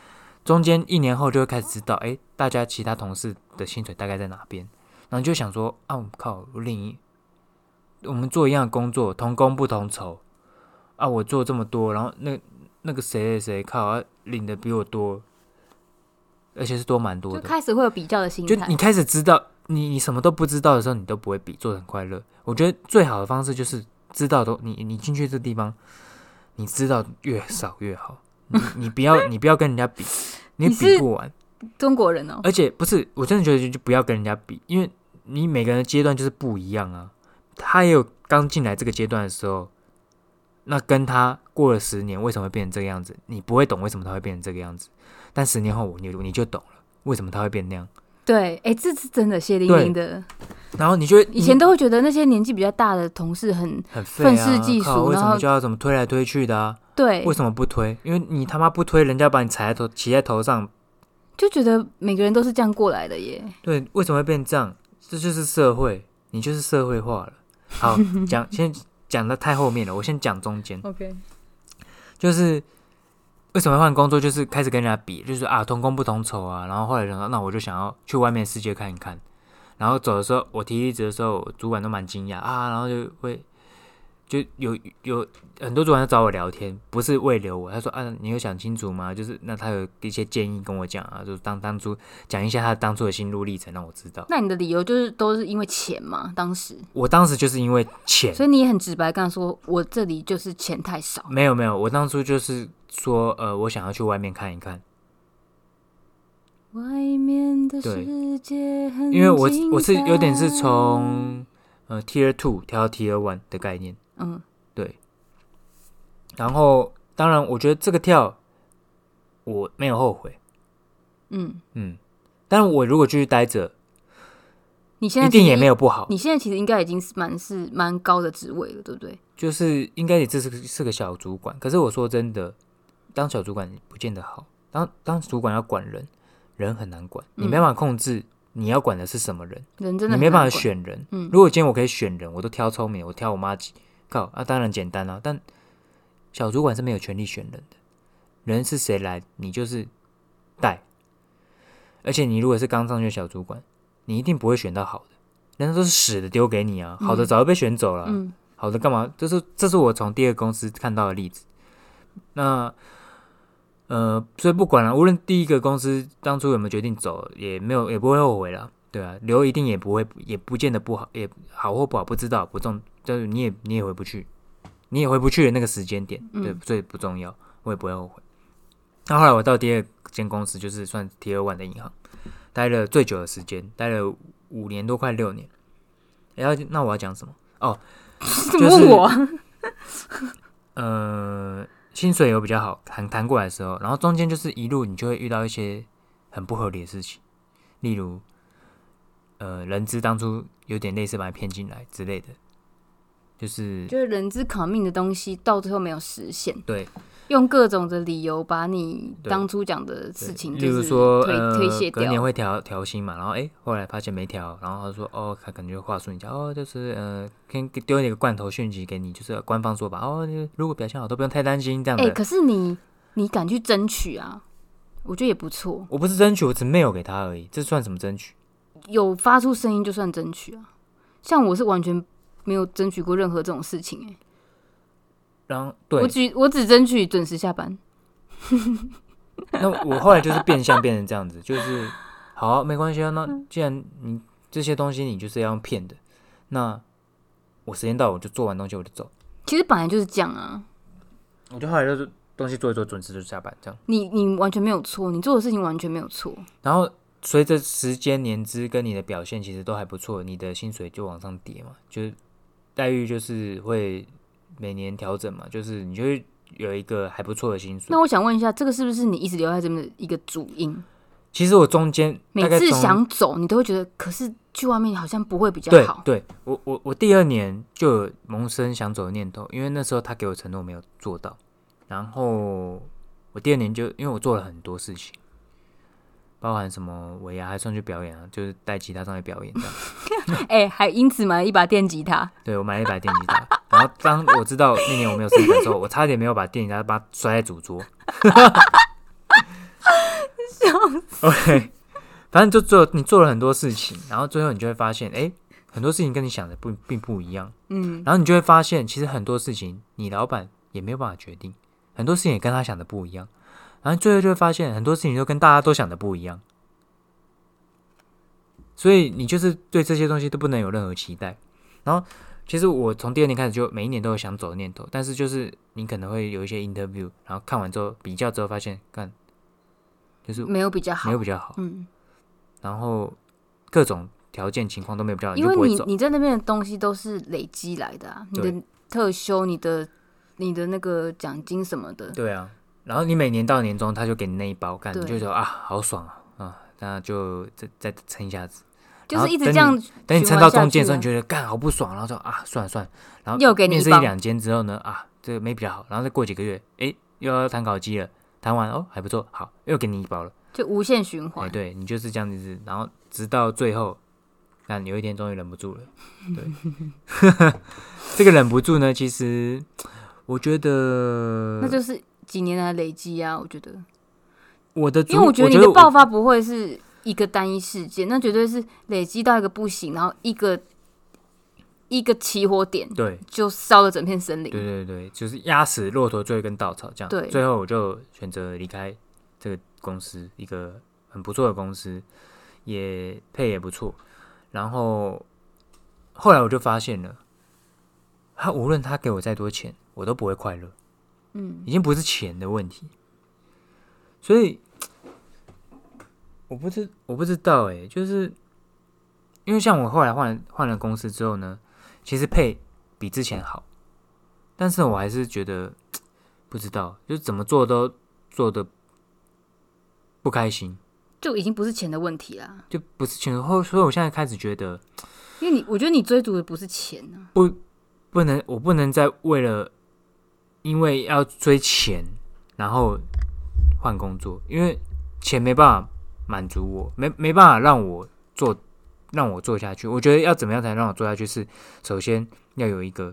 中间1年后就会开始知道，大家其他同事的薪水大概在哪边，然后你就想说啊，我靠，我们做一样的工作，同工不同酬啊，我做这么多，然后那个谁靠，领的比我多，而且是多蛮多的， 就开始会有比较的心态。 就你开始知道，你什么都不知道的时候，你都不会比，做得很快乐。我觉得最好的方式就是知道你进去这地方，你知道越少越好。你不要跟人家比，你比不完。 中国人哦， 而且不是，我真的觉得就不要跟人家比，因为你每个人的阶段就是不一样啊。他也有刚进来这个阶段的时候，那跟他过了10年，为什么会变成这个样子？你不会懂为什么他会变成这个样子，但10年后你就懂了为什么他会变那样。 对，这是真的血淋淋的。 然后你就以前都会觉得那些年纪比较大的同事很愤世嫉俗， 为什么就要怎么推来推去的啊？ 对， 为什么不推？因为你他妈不推，人家把你骑在头上， 就觉得每个人都是这样过来的耶。 对，为什么会变这样？这就是社会，你就是社会化了。好，先讲的太后面了，我先讲中间。 OK， 就是为什么换工作，就是开始跟人家比，就是啊同工不同酬啊。然后后来想到，那我就想要去外面的世界看一看。然后走的时候，我提离职的时候，主管都蛮惊讶啊，然后就有很多主管都找我聊天，不是为留我，他说啊，你有想清楚吗？就是那他有一些建议跟我讲啊，就是当初讲一下他当初的心路历程，让我知道。 那你的理由就是都是因为钱吗？ 我当时就是因为钱， 所以你也很直白跟他说，我这里就是钱太少。 没有，我当初就是说，我想要去外面看一看。 外面的世界很精彩， 因为我是有点是从Tier 2调到 Tier 1的概念，对。然后当然，我觉得这个跳我没有后悔，但我如果继续待着， 你现在一定也没有不好。 你现在其实应该已经是蛮高的职位了，对不对？ 就是应该也只是个小主管，可是我说真的，当小主管不见得好，当主管要管人很难管，你没办法控制你要管的是什么人， 人真的很难管， 你没办法选人。如果今天我可以选人，我都挑聪明，我挑我妈靠啊，当然简单啊。但小主管是没有权利选人的，人是谁来，你就是带。而且你如果是刚上去的小主管，你一定不会选到好的，人家都是死的丢给你啊，好的早就被选走了，好的干嘛？这是我从第二个公司看到的例子。那所以不管了，无论第一个公司当初有没有决定走，也不会后悔了，对啊，留一定也不见得不好，也好或不好不知道，不重，就是你也回不去，你也回不去的那个时间点，对，所以不重要，我也不会后悔。那后来我到第二间公司，就是算Tier 1的银行，待了最久的时间，待了5年多，快6年。那我要讲什么？哦，就是我薪水有比较好谈过来的时候，然后中间就是一路你就会遇到一些很不合理的事情，例如人资当初有点类似把你骗进来之类的，就是人资考命的东西到最后没有实现， 对， 用各种的理由把你当初讲的事情就是例如说推卸掉， 隔年会调薪嘛，然后后来发现没调，然后他说他可能就话术你讲就是先丢一个罐头讯息给你，就是官方说法如果表现好都不用太担心这样的。 可是你敢去争取啊，我觉得也不错。 我不是争取，我只mail给他而已，这算什么争取？ 有发出声音就算争取啊，像我是完全没有争取过任何这种事情然后对， 我只争取准时下班。 那我后来就是变相变成这样子，就是好没关系啊，那既然你这些东西你就是要用骗的，那我时间到我就做完东西我就走。 其实本来就是这样啊， 我就后来就是东西做一做，准时就下班这样。 你完全没有错，你做的事情完全没有错。 然后随着时间年资跟你的表现其实都还不错，你的薪水就往上叠嘛，就是待遇就是会每年调整嘛，就是你就会有一个还不错的薪水。 那我想问一下，这个是不是你一直留在这边的一个主因？ 其实我中间每次想走，你都会觉得，可是去外面好像不会比较好。 对，我第2年就有萌生想走的念头，因为那时候他给我承诺没有做到，然后我第2年就因为我做了很多事情，包含什么尾牙还上去表演啊，就是带吉他上去表演这样。 还因此买了一把电吉他。 对，我买了一把电吉他，然后当我知道那年我没有生产的时候，我差点没有把电吉他把它摔在主桌。 OK， 反正你做了很多事情，然后最后你就会发现，很多事情跟你想的并不一样。然后你就会发现，其实很多事情你老板也没有办法决定，很多事情也跟他想的不一样。然后最后就会发现，很多事情都跟大家都想的不一样。所以你就是对这些东西都不能有任何期待。然后其实我从第2年开始就每一年都有想走的念头，但是就是你可能会有一些 interview， 然后看完之后比较之后发现，就是没有比较好， 然后各种条件情况都没有比较好， 因为你你在那边的东西都是累积来的啊，你的特休、你的那个奖金什么的， 对啊。然后你每年到年终，他就给你那一包，你就说好爽啊，那就再撑一下子。 就是一直这样。 等你撑到中间的时候，你觉得好不爽，然后说算了，然后又给你面试1-2间之后呢，这个没比较好，然后再过几个月，又要谈考绩了，谈完还不错，好，又给你一包了， 就无限循环。 对，你就是这样子，然后直到最后，有一天终于忍不住了，对，这个忍不住呢，其实我觉得那就是几年来累积啊，我觉得。 因为我觉得你的爆发不会是一个单一事件，那绝对是累积到一个不行，然后一个起火点， 对， 就烧了整片森林。 对，就是压死骆驼最后一根稻草这样。 对， 最后我就选择离开这个公司，一个很不错的公司，也配也不错。然后后来我就发现了，无论他给我再多钱，我都不会快乐。已经不是钱的问题。所以我不知道就是因为像我后来换了公司之后呢，其实配比之前好，但是我还是觉得不知道，就是怎么做都做的不开心， 就已经不是钱的问题啦， 就不是钱。所以我现在开始觉得， 因为我觉得你追逐的不是钱啊， 我不能再因为要追钱，然后换工作，因为钱没办法满足我，没办法让我做下去。我觉得要怎么样才能让我做下去？是首先要有一个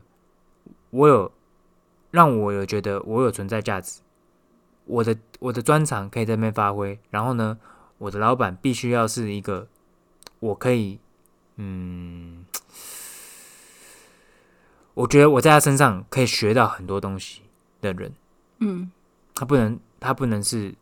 让我有觉得我有存在价值，我的专长可以在那边发挥。然后呢，我的老板必须要是一个我可以我觉得我在他身上可以学到很多东西的人。他不能是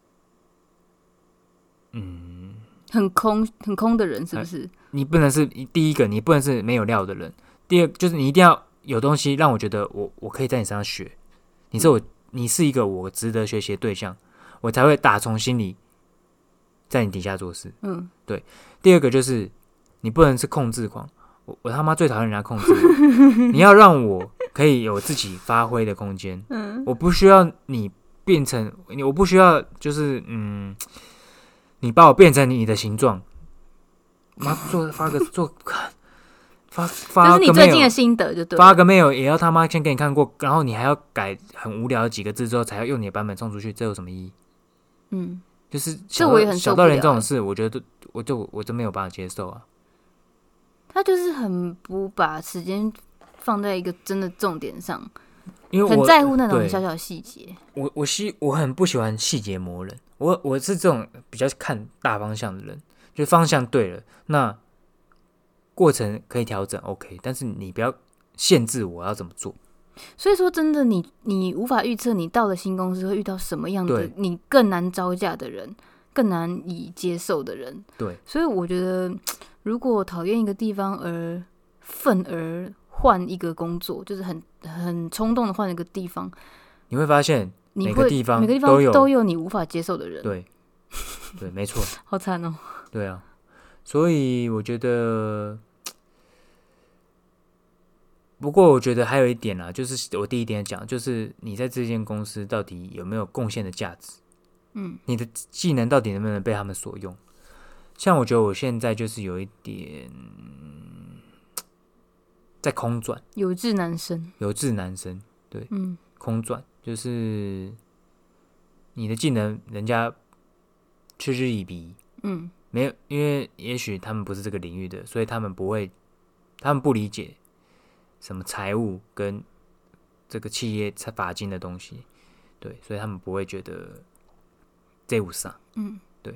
很空的人，是不是？ 你不能是第一个，你不能是没有料的人。第二就是你一定要有东西让我觉得我可以在你身上学，你是一个我值得学习的对象，我才会打从心里在你底下做事。对。第二个就是你不能是控制狂，我他妈最讨厌人家控制我。你要让我可以有自己发挥的空间。我不需要你变成我不需要就是你把我变成你的形状。妈发个这是你最近的心得就对了。 发个 mail 也要他妈先给你看过，然后你还要改很无聊的几个字之后才要用你的版本送出去，这有什么意义？就是这我也很受不了。 小到连这种事，我觉得我真没有办法接受啊。 他就是很不把时间放在一个真的重点上， 因为很在乎那种小小的细节。 我很不喜欢细节磨人，我是这种比较看大方向的人，就方向对了，那过程可以调整 OK， 但是你不要限制我要怎么做。 所以说真的你无法预测你到了新公司会遇到什么样的你更难招架的人，更难以接受的人。 对， 所以我觉得如果讨厌一个地方而换一个工作，就是很冲动的换一个地方， 你会发现每个地方都有你无法接受的人。 对，没错。 好惨哦。 对啊，所以我觉得，不过我觉得还有一点啦，就是我第一点讲，就是你在这间公司到底有没有贡献的价值？你的技能到底能不能被他们所用？像我觉得我现在就是有一点在空转， 有志难伸， 对，空转就是你的技能人家嗤之以鼻，没有，因为也许他们不是这个领域的，所以他们不理解什么财务跟这个企业罚金的东西，对，所以他们不会觉得这无啥，对，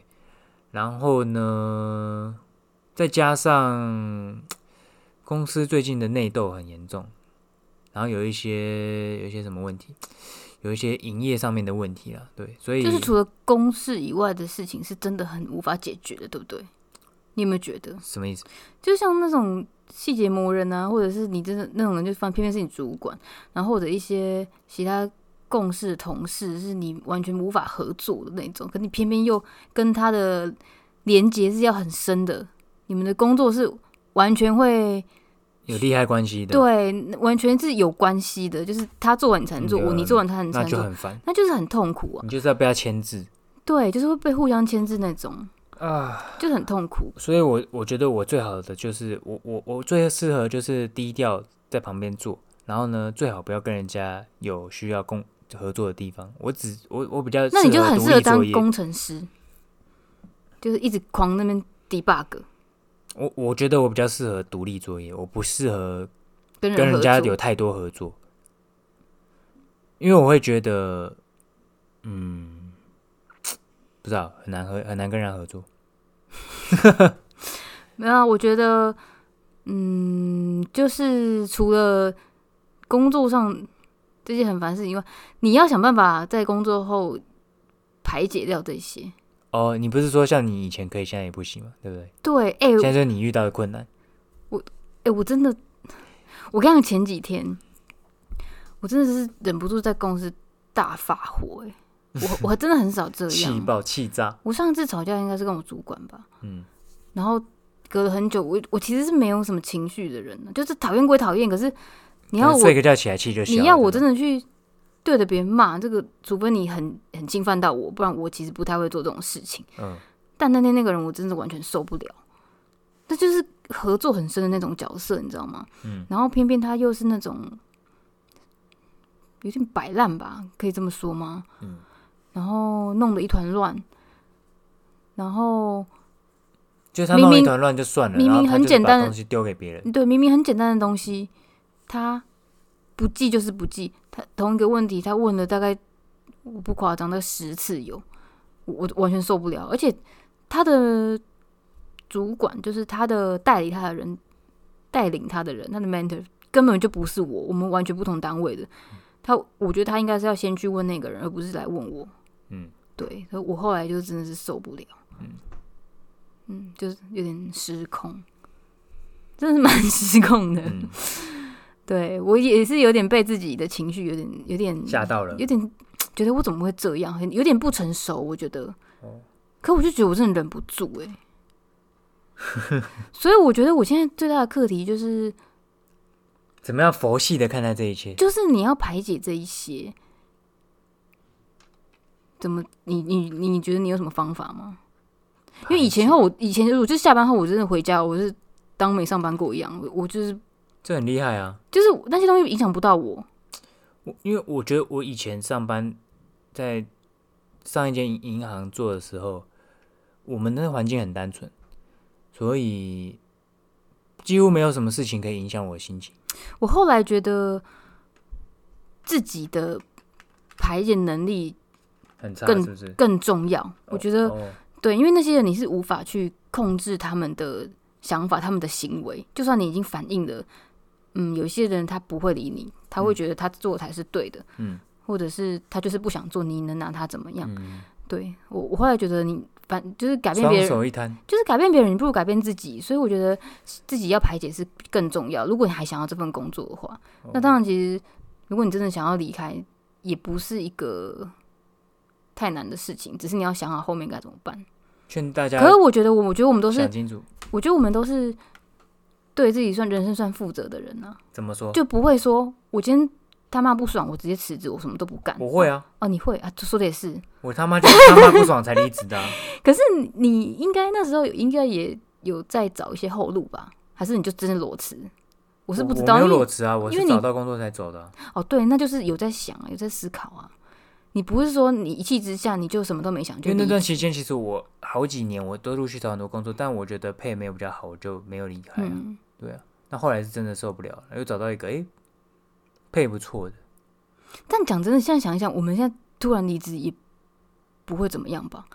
然后呢，再加上公司最近的内斗很严重，然后有一些什么问题，有一些营业上面的问题啦，对，所以就是除了公事以外的事情，是真的很无法解决的，对不对？你有没有觉得？ 什么意思？ 就像那种细节魔人啊，或者是你真的那种人，就偏偏是你主管，然后或者一些其他共事的同事，是你完全无法合作的那种，可你偏偏又跟他的连结是要很深的，你们的工作是完全会有利害关系的， 对，完全是有关系的，就是他做完你才能做，你做完他才能做， 那就很烦， 那就是很痛苦啊。 你就是要被他牵制， 对，就是会被互相牵制那种啊，就很痛苦。 所以我觉得我最好的就是我最适合就是低调在旁边做，然后呢最好不要跟人家有需要合作的地方。我比较适合独立作业， 那你就很适合当工程师，就是一直狂那边 debug。 我觉得我比较适合独立作业，我不适合跟人家有太多合作，因为我会觉得，不知道很难跟人合作。 没有啊，我觉得，就是除了工作上这些很烦事以外，你要想办法在工作后排解掉这些。 哦，你不是说像你以前可以，现在也不行吗？对不对？ 对， 现在就是你遇到的困难。 我真的，我跟你讲，前几天我真的是忍不住在公司大发火，我真的很少这样， 气爆气炸。 我上次吵架应该是跟我主管吧，然后隔了很久，我其实是没有什么情绪的人，就是讨厌归讨厌，可是你要我睡个觉起来气就消了， 你要我真的去对着别人骂，这个除非你很侵犯到我，不然我其实不太会做这种事情。但那天那个人我真的完全受不了，那就是合作很深的那种角色，你知道吗？然后偏偏他又是那种有点摆烂吧，可以这么说吗？然后弄得一团乱，然后就是他弄一团乱就算了， 明明很简单的东西丢给别人， 对，明明很简单的东西，他不记就是不记。他同一个问题，他问了大概我不夸张，大概10次有，我完全受不了。而且他的主管就是他的带领他的人，他的 mentor 根本就不是我们完全不同单位的。我觉得他应该是要先去问那个人，而不是来问我。对，我后来就真的是受不了。就是有点失控，真的是蛮失控的。对，我也是有点被自己的情绪有点吓到了， 有点觉得我怎么会这样，有点不成熟，我觉得。可我就觉得我真的忍不住所以我觉得我现在最大的课题就是怎么样佛系的看待这一切， 就是你要排解这一些。怎么？你觉得你有什么方法吗？因为以前我就下班后我真的回家，我是当没上班过一样，我就是这很厉害啊！ 就是那些东西影响不到我。 因为我觉得我以前上班在上一间银行做的时候，我们的环境很单纯，所以几乎没有什么事情可以影响我的心情。 我后来觉得自己的排解能力很差，是不是更重要？我觉得对，因为那些人你是无法去控制他们的想法、他们的行为，就算你已经反映了，有些人他不会理你，他会觉得他做的才是对的，或者是他就是不想做，你能拿他怎么样？对，我后来觉得你就是改变别人， 双手一摊， 就是改变别人，你不如改变自己。所以我觉得自己要排解是更重要。如果你还想要这份工作的话，那当然其实如果你真的想要离开，也不是一个太难的事情，只是你要想好后面该怎么办。 劝大家， 可是我觉得我们都是想清楚， 我觉得我们都是对自己人生算负责的人啊。 怎么说？ 就不会说我今天他妈不爽，我直接辞职，我什么都不干。 我会啊， 你会啊？说的也是， 我他妈就是他妈不爽才离职的啊。 可是你应该那时候应该也有在找一些后路吧？还是你就真的裸辞？我是不知道， 我没有裸辞啊，我是找到工作才走的啊。 对，那就是有在想，有在思考啊。你不是说你一气之下你就什么都没想， 因为那段期间其实我好几年我都陆续找很多工作，但我觉得配没有比较好，我就没有离开啊。对啊，那后来是真的受不了了，又找到一个配不错的。但讲真的，现在想一想，我们现在突然离职也不会怎么样吧？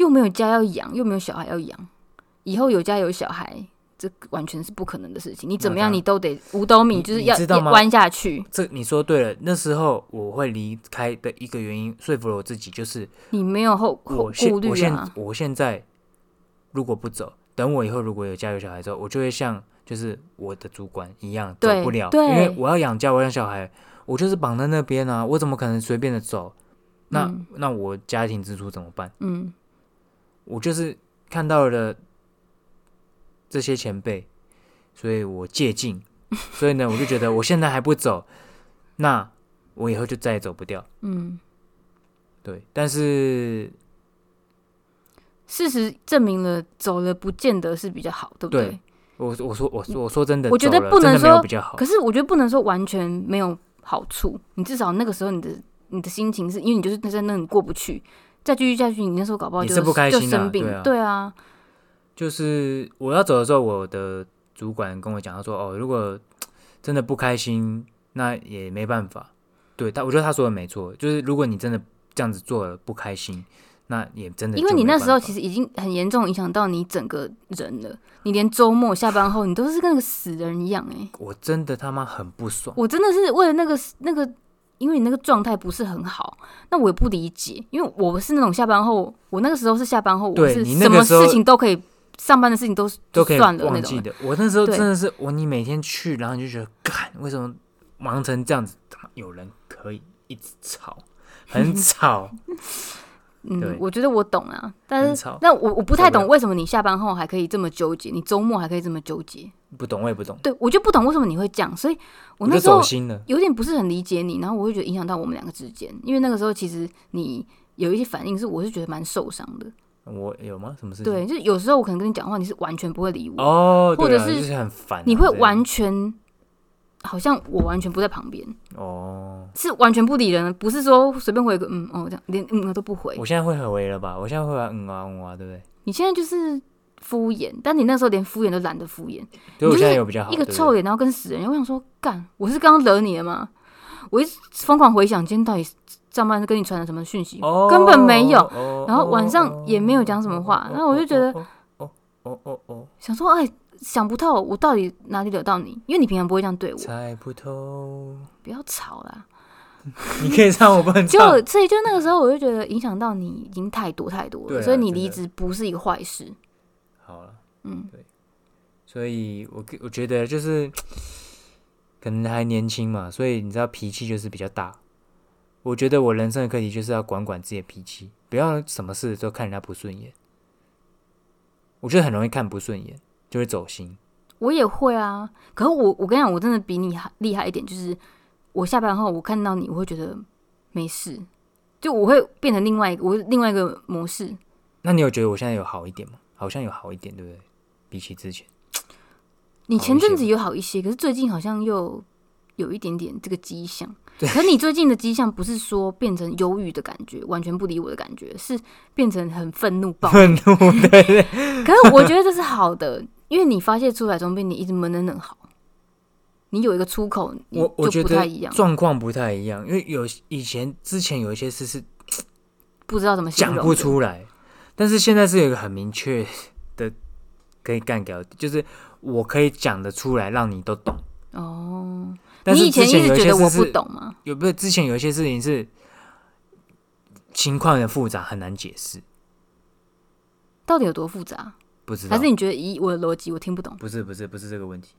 又没有家要养，又没有小孩要养，以后有家有小孩，这完全是不可能的事情。你怎么样，你都得五斗米，就是要弯下去。 这你说对了。那时候我会离开的一个原因，说服了我自己，就是你没有顾虑啊。 我现在如果不走，等我以后如果有家有小孩之后，我就会像就是我的主管一样走不了，因为我要养家，我要养小孩，我就是绑在那边啊，我怎么可能随便的走？那我家庭支出怎么办？我就是看到了这些前辈，所以我借镜，所以呢，我就觉得我现在还不走，那我以后就再也走不掉。对，但是事实证明了，走了不见得是比较好，对不对？ 我说真的， 我觉得不能说比较好， 可是我觉得不能说完全没有好处。你至少那个时候你的心情是因为你就是在那里过不去，再继续下去，你那时候搞不好也是不开心就生病。对啊， 就是我要走的时候，我的主管跟我讲，他说：“哦，如果真的不开心，那也没办法。”对，我觉得他说的没错，就是如果你真的这样子做了不开心，那也真的就没办法，因为你那时候其实已经很严重影响到你整个人了。你连周末下班后，你都是跟那个死人一样我真的他妈很不爽。 我真的是为了那个，因为你那个状态不是很好，那我也不理解，因为我是那种下班后，我那个时候是下班后，我是什么事情都可以。上班的事情都可以算了忘记的。我那时候真的是你每天去，然后你就觉得，干为什么忙成这样子？有人可以一直吵，很吵。 我觉得我懂啊，但是那我不太懂为什么你下班后还可以这么纠结，你周末还可以这么纠结。 不懂，我也不懂。 对，我就不懂为什么你会这样，所以我那时候有点不是很理解你，然后我会觉得影响到我们两个之间，因为那个时候其实你有一些反应我是觉得蛮受伤的。 我有吗？什么事情？ 对，就是有时候我可能跟你讲话，你是完全不会理我，或者是就是很烦， 你会完全好像我完全不在旁边，是完全不理人，不是说随便回个这样，连都不回。 我现在会回了吧？我现在会对不对？ 你现在就是敷衍，但你那时候连敷衍都懒得敷衍， 对，我现在有比较好， 一个臭脸，然后跟死人。我想说，干，我是刚刚惹你了吗？我一直疯狂回想今天到底上班跟你传了什么讯息，根本没有，然后晚上也没有讲什么话，然后我就觉得，想说，想不透我到底哪里惹到你，因为你平常不会这样对我， 猜不透， 不要吵啦。 你可以唱，我不能唱。 所以就那个时候，我就觉得影响到你已经太多了，所以你离职不是一个坏事。 好了，对，所以我觉得就是可能还年轻嘛，所以你知道脾气就是比较大。我觉得我人生的课题就是要管自己的脾气，不要什么事都看人家不顺眼。我觉得很容易看不顺眼，就会走心。 我也会啊，可是我跟你讲，我真的比你厉害一点，就是我下班后我看到你，我会觉得没事，就我会变成另外一个模式。 那你有觉得我现在有好一点吗？好像有好一点，对不对？比起之前， 你前阵子有好一些，可是最近好像又有一点点这个迹象。可是你最近的迹象不是说变成忧郁的感觉，完全不理我的感觉，是变成很愤怒暴怒。 对。 可是我觉得这是好的，因为你发泄出来总比你一直闷闷好。你有一个出口， 我就不太一样， 状况不太一样，因为之前有一些事是不知道怎么形容， 讲不出来，但是现在是有一个很明确的可以干掉，就是我可以讲得出来，让你都懂。但是你以前一直觉得我不懂吗？ 之前有一些事情是情况的复杂，很难解释。 到底有多复杂？ 不知道。 还是你觉得以我的逻辑我听不懂？ 不是这个问题。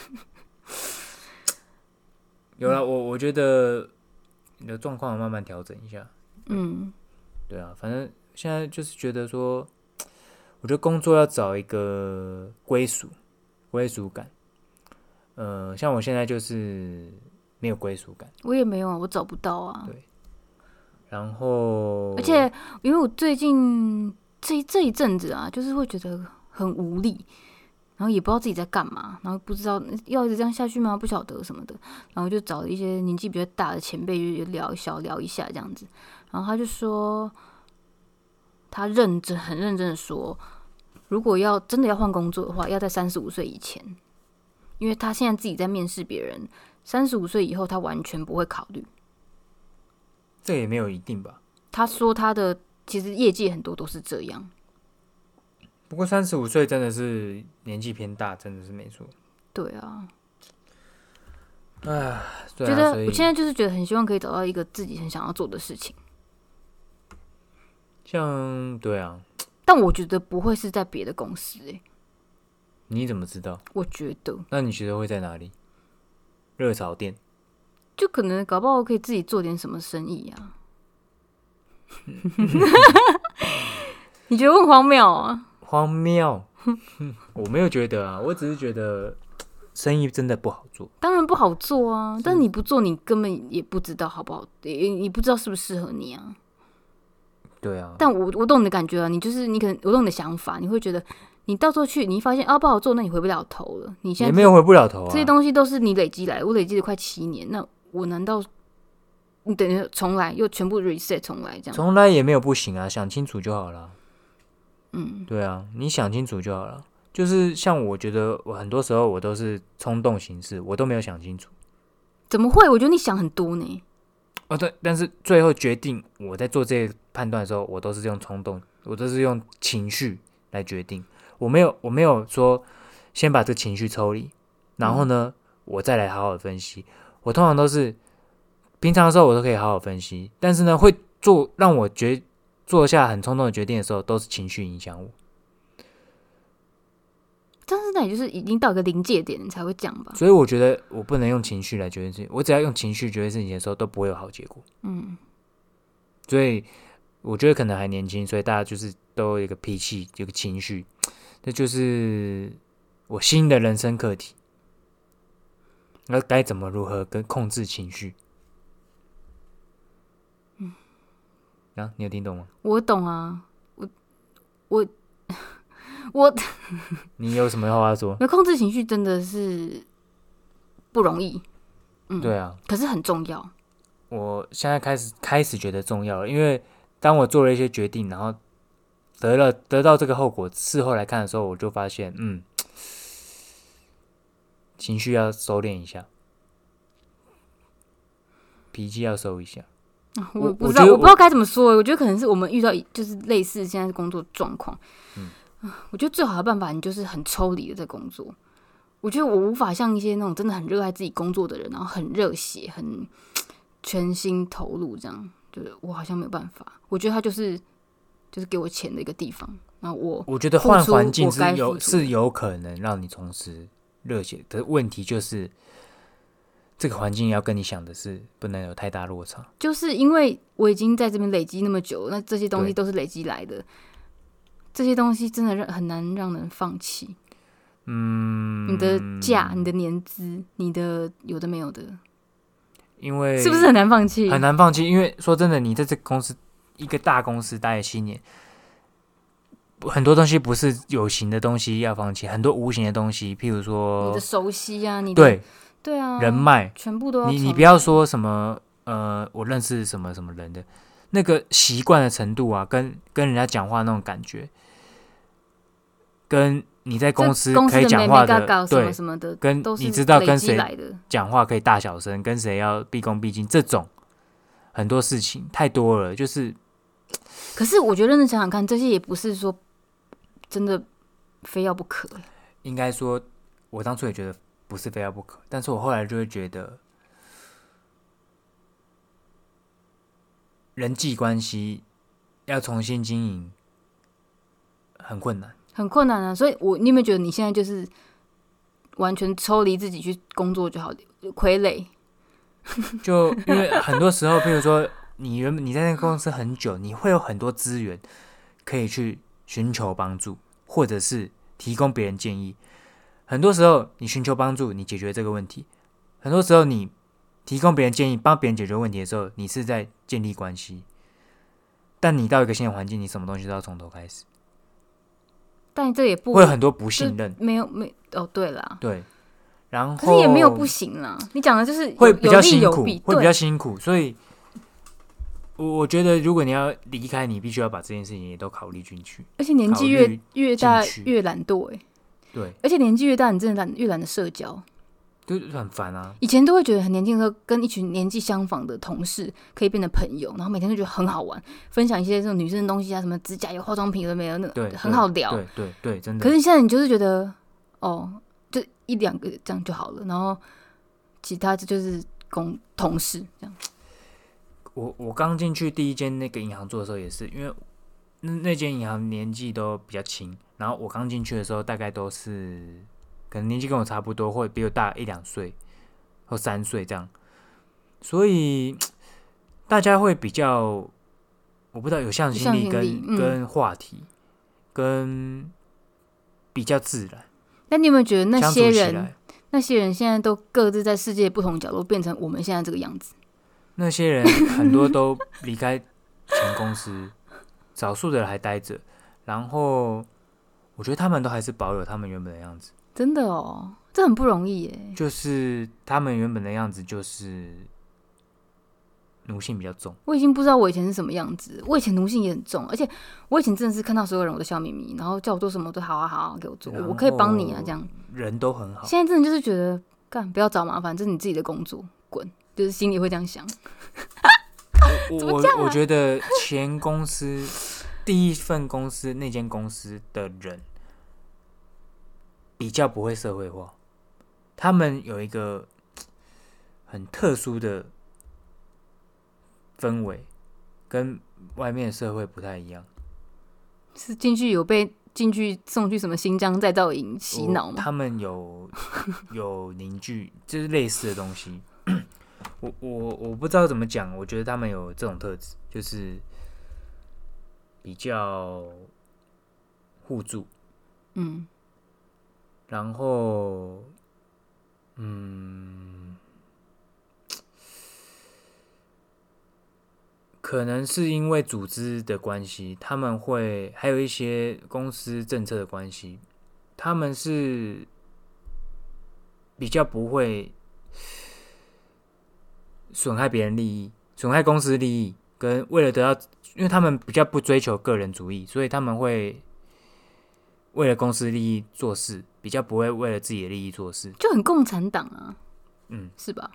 有了，我觉得你的状况慢慢调整一下。对啊，反正现在就是觉得说，我觉得工作要找一个归属感。像我现在就是没有归属感， 我也没有啊，我找不到啊。 对，然后而且因为我最近这一阵子啊，就是会觉得很无力，然后也不知道自己在干嘛，然后不知道要一直这样下去吗？不晓得什么的，然后就找了一些年纪比较大的前辈就聊一下这样子，然后他就说，他很认真的说，如果真的要换工作的话，要在35岁以前。因为他现在自己在面试别人，35岁以后他完全不会考虑。 这也没有一定吧。 他说他的其实业界很多都是这样。 不过35岁真的是年纪偏大，真的是没错。 对啊， 对啊， 觉得我现在就是觉得很希望可以找到一个自己很想要做的事情。 对啊， 但我觉得不会是在别的公司你怎么知道？ 我觉得， 那你觉得会在哪里？热炒店？ 就可能搞不好可以自己做点什么生意啊。你觉得很荒谬啊？ 荒谬？我没有觉得啊，我只是觉得生意真的不好做。 当然不好做啊，但你不做，你根本也不知道好不好，你不知道适不适合你啊。 对啊， 但我懂你的感觉啊，你可能我懂你的想法，你会觉得你到时候去，你发现不好做，那你回不了头了。你现在也没有回不了头啊， 这些东西都是你累积来的，我累积了快7年，那我难道你等于重来又全部 reset 重来这样？ 重来也没有不行啊，想清楚就好了。对啊，你想清楚就好了。就是像我觉得我很多时候我都是冲动行事，我都没有想清楚。 怎么会？我觉得你想很多呢。 对，但是最后决定我在做这些判断的时候，我都是用冲动，我都是用情绪来决定。我没有说先把这情绪抽离，然后呢，我再来好好分析。我通常都是平常的时候我都可以好好分析，但是呢，会让我做下很冲动的决定的时候，都是情绪影响我。 但是那也就是已经到一个临界点，你才会讲吧。 所以我觉得我不能用情绪来决定事情，我只要用情绪决定事情的时候，都不会有好结果。所以我觉得可能还年轻，所以大家就是都有一个脾气，有个情绪，这就是我新的人生课题。那该怎么如何跟控制情绪？你有听懂吗？ 我懂啊，我你有什么话要说？ 控制情绪真的是不容易， 对啊， 可是很重要。 我现在开始觉得重要了，因为当我做了一些决定，然后得到这个后果，事后来看的时候，我就发现，情绪要收敛一下，脾气要收一下。 我不知道该怎么说。我觉得可能是我们遇到就是类似现在工作状况。我觉得最好的办法，你就是很抽离的在工作。我觉得我无法像一些那种真的很热爱自己工作的人，然后很热血、很全心投入这样。就是我好像没有办法。我觉得他就是给我钱的一个地方。然后我觉得换环境是有可能让你重拾热血的问题，就是这个环境要跟你想的是不能有太大落差。 就是因为我已经在这边累积那么久，那这些东西都是累积来的。这些东西真的很难让人放弃。你的假、你的年资、你的有的没有的， 因为是不是很难放弃？ 很难放弃，因为说真的，你在这个公司一个大公司待了7年，很多东西不是有形的东西要放弃，很多无形的东西，譬如说你的熟悉啊，你的对啊， 人脉， 全部都要你不要说什么我认识什么什么人的那个习惯的程度啊，跟人家讲话那种感觉。跟你在公司可以讲话的，对， 什么的， 跟你知道跟谁讲话可以大小声，跟谁要毕恭毕敬，这种很多事情太多了，就是。 可是我觉得认真想想看，这些也不是说真的非要不可。 应该说，我当初也觉得不是非要不可，但是我后来就会觉得，人际关系要重新经营很困难。 很困难啊，所以你有没有觉得你现在就是完全抽离自己去工作就好，傀儡？ 就因为很多时候，譬如说你在那个公司很久，你会有很多资源可以去寻求帮助，或者是提供别人建议。很多时候你寻求帮助，你解决这个问题；很多时候你提供别人建议，帮别人解决问题的时候，你是在建立关系。但你到一个新的环境，你什么东西都要从头开始。 但这也不会有很多不信任， 没对啦， 对，然后可是也没有不行啦。你讲的就是会比较辛苦， 会比较辛苦，所以我觉得如果你要离开，你必须要把这件事情也都考虑进去。 而且年纪越大越懒惰， 对， 而且年纪越大，你真的越懒得社交。 就很烦啊。 以前都会觉得很年轻的时候，跟一群年纪相仿的同事可以变成朋友，然后每天都觉得很好玩，分享一些这种女生的东西啊，什么指甲油、化妆品有的没有，那个很好聊。 对，真的。 可是现在你就是觉得，哦，就一两个这样就好了，然后其他就是同事这样。 我刚进去第一间那个银行做的时候也是，因为那间银行年纪都比较轻，然后我刚进去的时候大概都是可能年纪跟我差不多，或者比我大1-2岁或3岁这样，所以大家会比较，我不知道有向心力跟话题跟比较自然。 那你有没有觉得那些人现在都各自在世界不同角落，变成我们现在这个样子？ 那些人很多都离开前公司，少数的人还待着，然后我觉得他们都还是保有他们原本的样子。 真的哦，这很不容易耶。 就是他们原本的样子，就是奴性比较重。 我已经不知道我以前是什么样子，我以前奴性也很重，而且我以前真的是看到所有人我都笑眯眯，然后叫我做什么我都好啊好啊给我做，我可以帮你啊这样。 人都很好。 现在真的就是觉得干不要找麻烦，这是你自己的工作，滚，就是心里会这样想。 我觉得前公司第一份公司那间公司的人比较不会社会化，他们有一个很特殊的氛围，跟外面的社会不太一样。 是进去有被进去送去什么新疆再造营洗脑吗？ 他们有凝聚，就是类似的东西。我不知道怎么讲，我觉得他们有这种特质，就是比较互助，然后可能是因为组织的关系，他们会还有一些公司政策的关系，他们是比较不会损害别人利益、损害公司利益，跟为了得到，因为他们比较不追求个人主义，所以他们会为了公司利益做事，比较不会为了自己的利益做事， 就很共产党啊，是吧？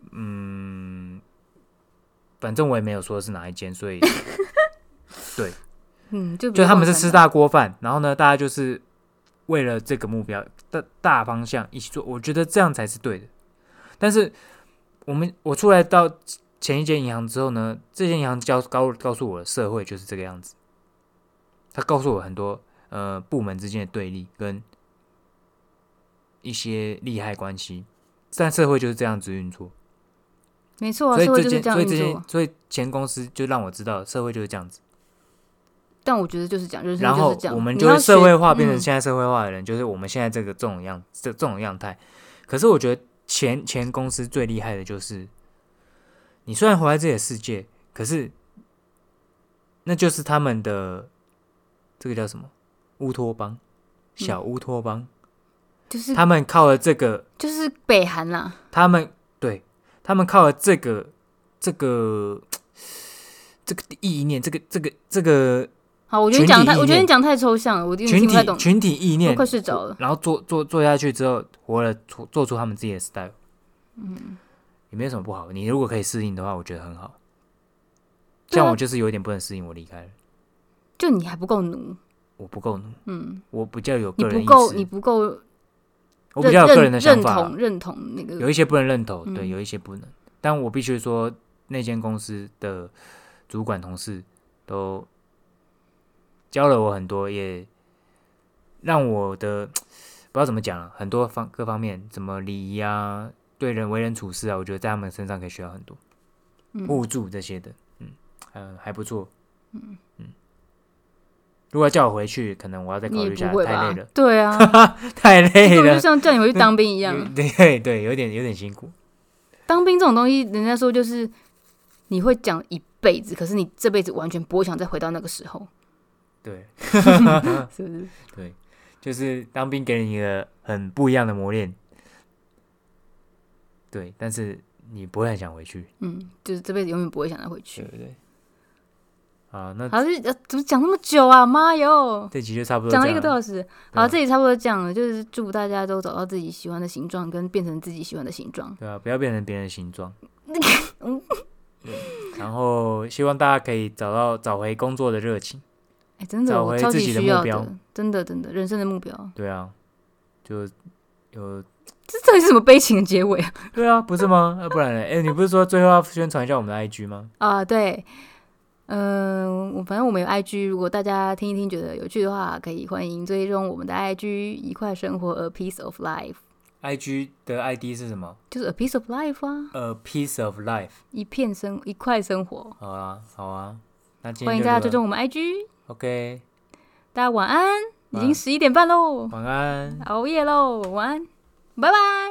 反正我也没有说是哪一间，所以对， 就他们是吃大锅饭，然后呢，大家就是为了这个目标的大方向一起做，我觉得这样才是对的。但是我出来到前一间银行之后呢，这间银行告诉我的社会就是这个样子，他告诉我很多部门之间的对立跟一些利害关系，但社会就是这样子运作。 没错啊，社会就是这样运作。 所以前公司就让我知道社会就是这样子。 但我觉得就是这样，人生然后就是这样。 我们就会社会化，变成现在社会化的人，就是我们现在这种样态。可是我觉得前公司最厉害的就是，你虽然活在自己的世界，可是那就是他们的这个叫什么乌托邦，小乌托邦， 就是他们靠了这个， 就是北韩啦， 他们靠了这个意念，这个。 好，我觉得你讲太抽象了，我听不太懂。 群体意念， 我快睡着了。 然后做下去之后，做出他们自己的 style，也没有什么不好。你如果可以适应的话，我觉得很好。像我就是有一点不能适应，我离开了。 就你还不够奴， 我不够奴，我比较有个人意识， 你不够， 我比较有个人的想法， 认同那个， 有一些不能认同，对，有一些不能。但我必须说，那间公司的主管同事都教了我很多，也让我的不知道怎么讲了，很多各方面，怎么礼仪啊，对人为人处事啊，我觉得在他们身上可以学到很多，互助这些的，还不错，如果叫我回去，可能我要再考虑一下，太累了。 对啊， 太累了， 就像叫你回去当兵一样。 对，有点辛苦。 当兵这种东西，人家说就是你会讲一辈子，可是你这辈子完全不会想再回到那个时候。 对， 是不是？ 对，就是当兵给你一个很不一样的磨练。对，但是你不会很想回去。 就是这辈子永远不会想再回去。 对。 好，那好，怎么讲那么久啊？妈哟， 这集就差不多讲了1个多小时。好，这里差不多讲了，就是祝大家都找到自己喜欢的形状，跟变成自己喜欢的形状。 对啊，不要变成别人的形状。然后希望大家可以找回工作的热情。 真的， 找回自己的目标， 真的，人生的目标。 对啊，就有。 这到底是什么悲情的结尾啊？ 对啊，不是吗？不然呢？你不是说最后要宣传一下我们的 IG 吗？ 对，反正我们有 IG， 如果大家听一听觉得有趣的话，可以欢迎追踪我们的 IG， 一块生活 A Piece of Life。IG 的 ID 是什么？ 就是 A Piece of Life 啊。 A Piece of Life， 一块生活。 好啊，那今天欢迎大家追踪我们 IG。OK， 大家晚安，已经11点半喽。 晚安， 熬夜喽，晚安，拜拜。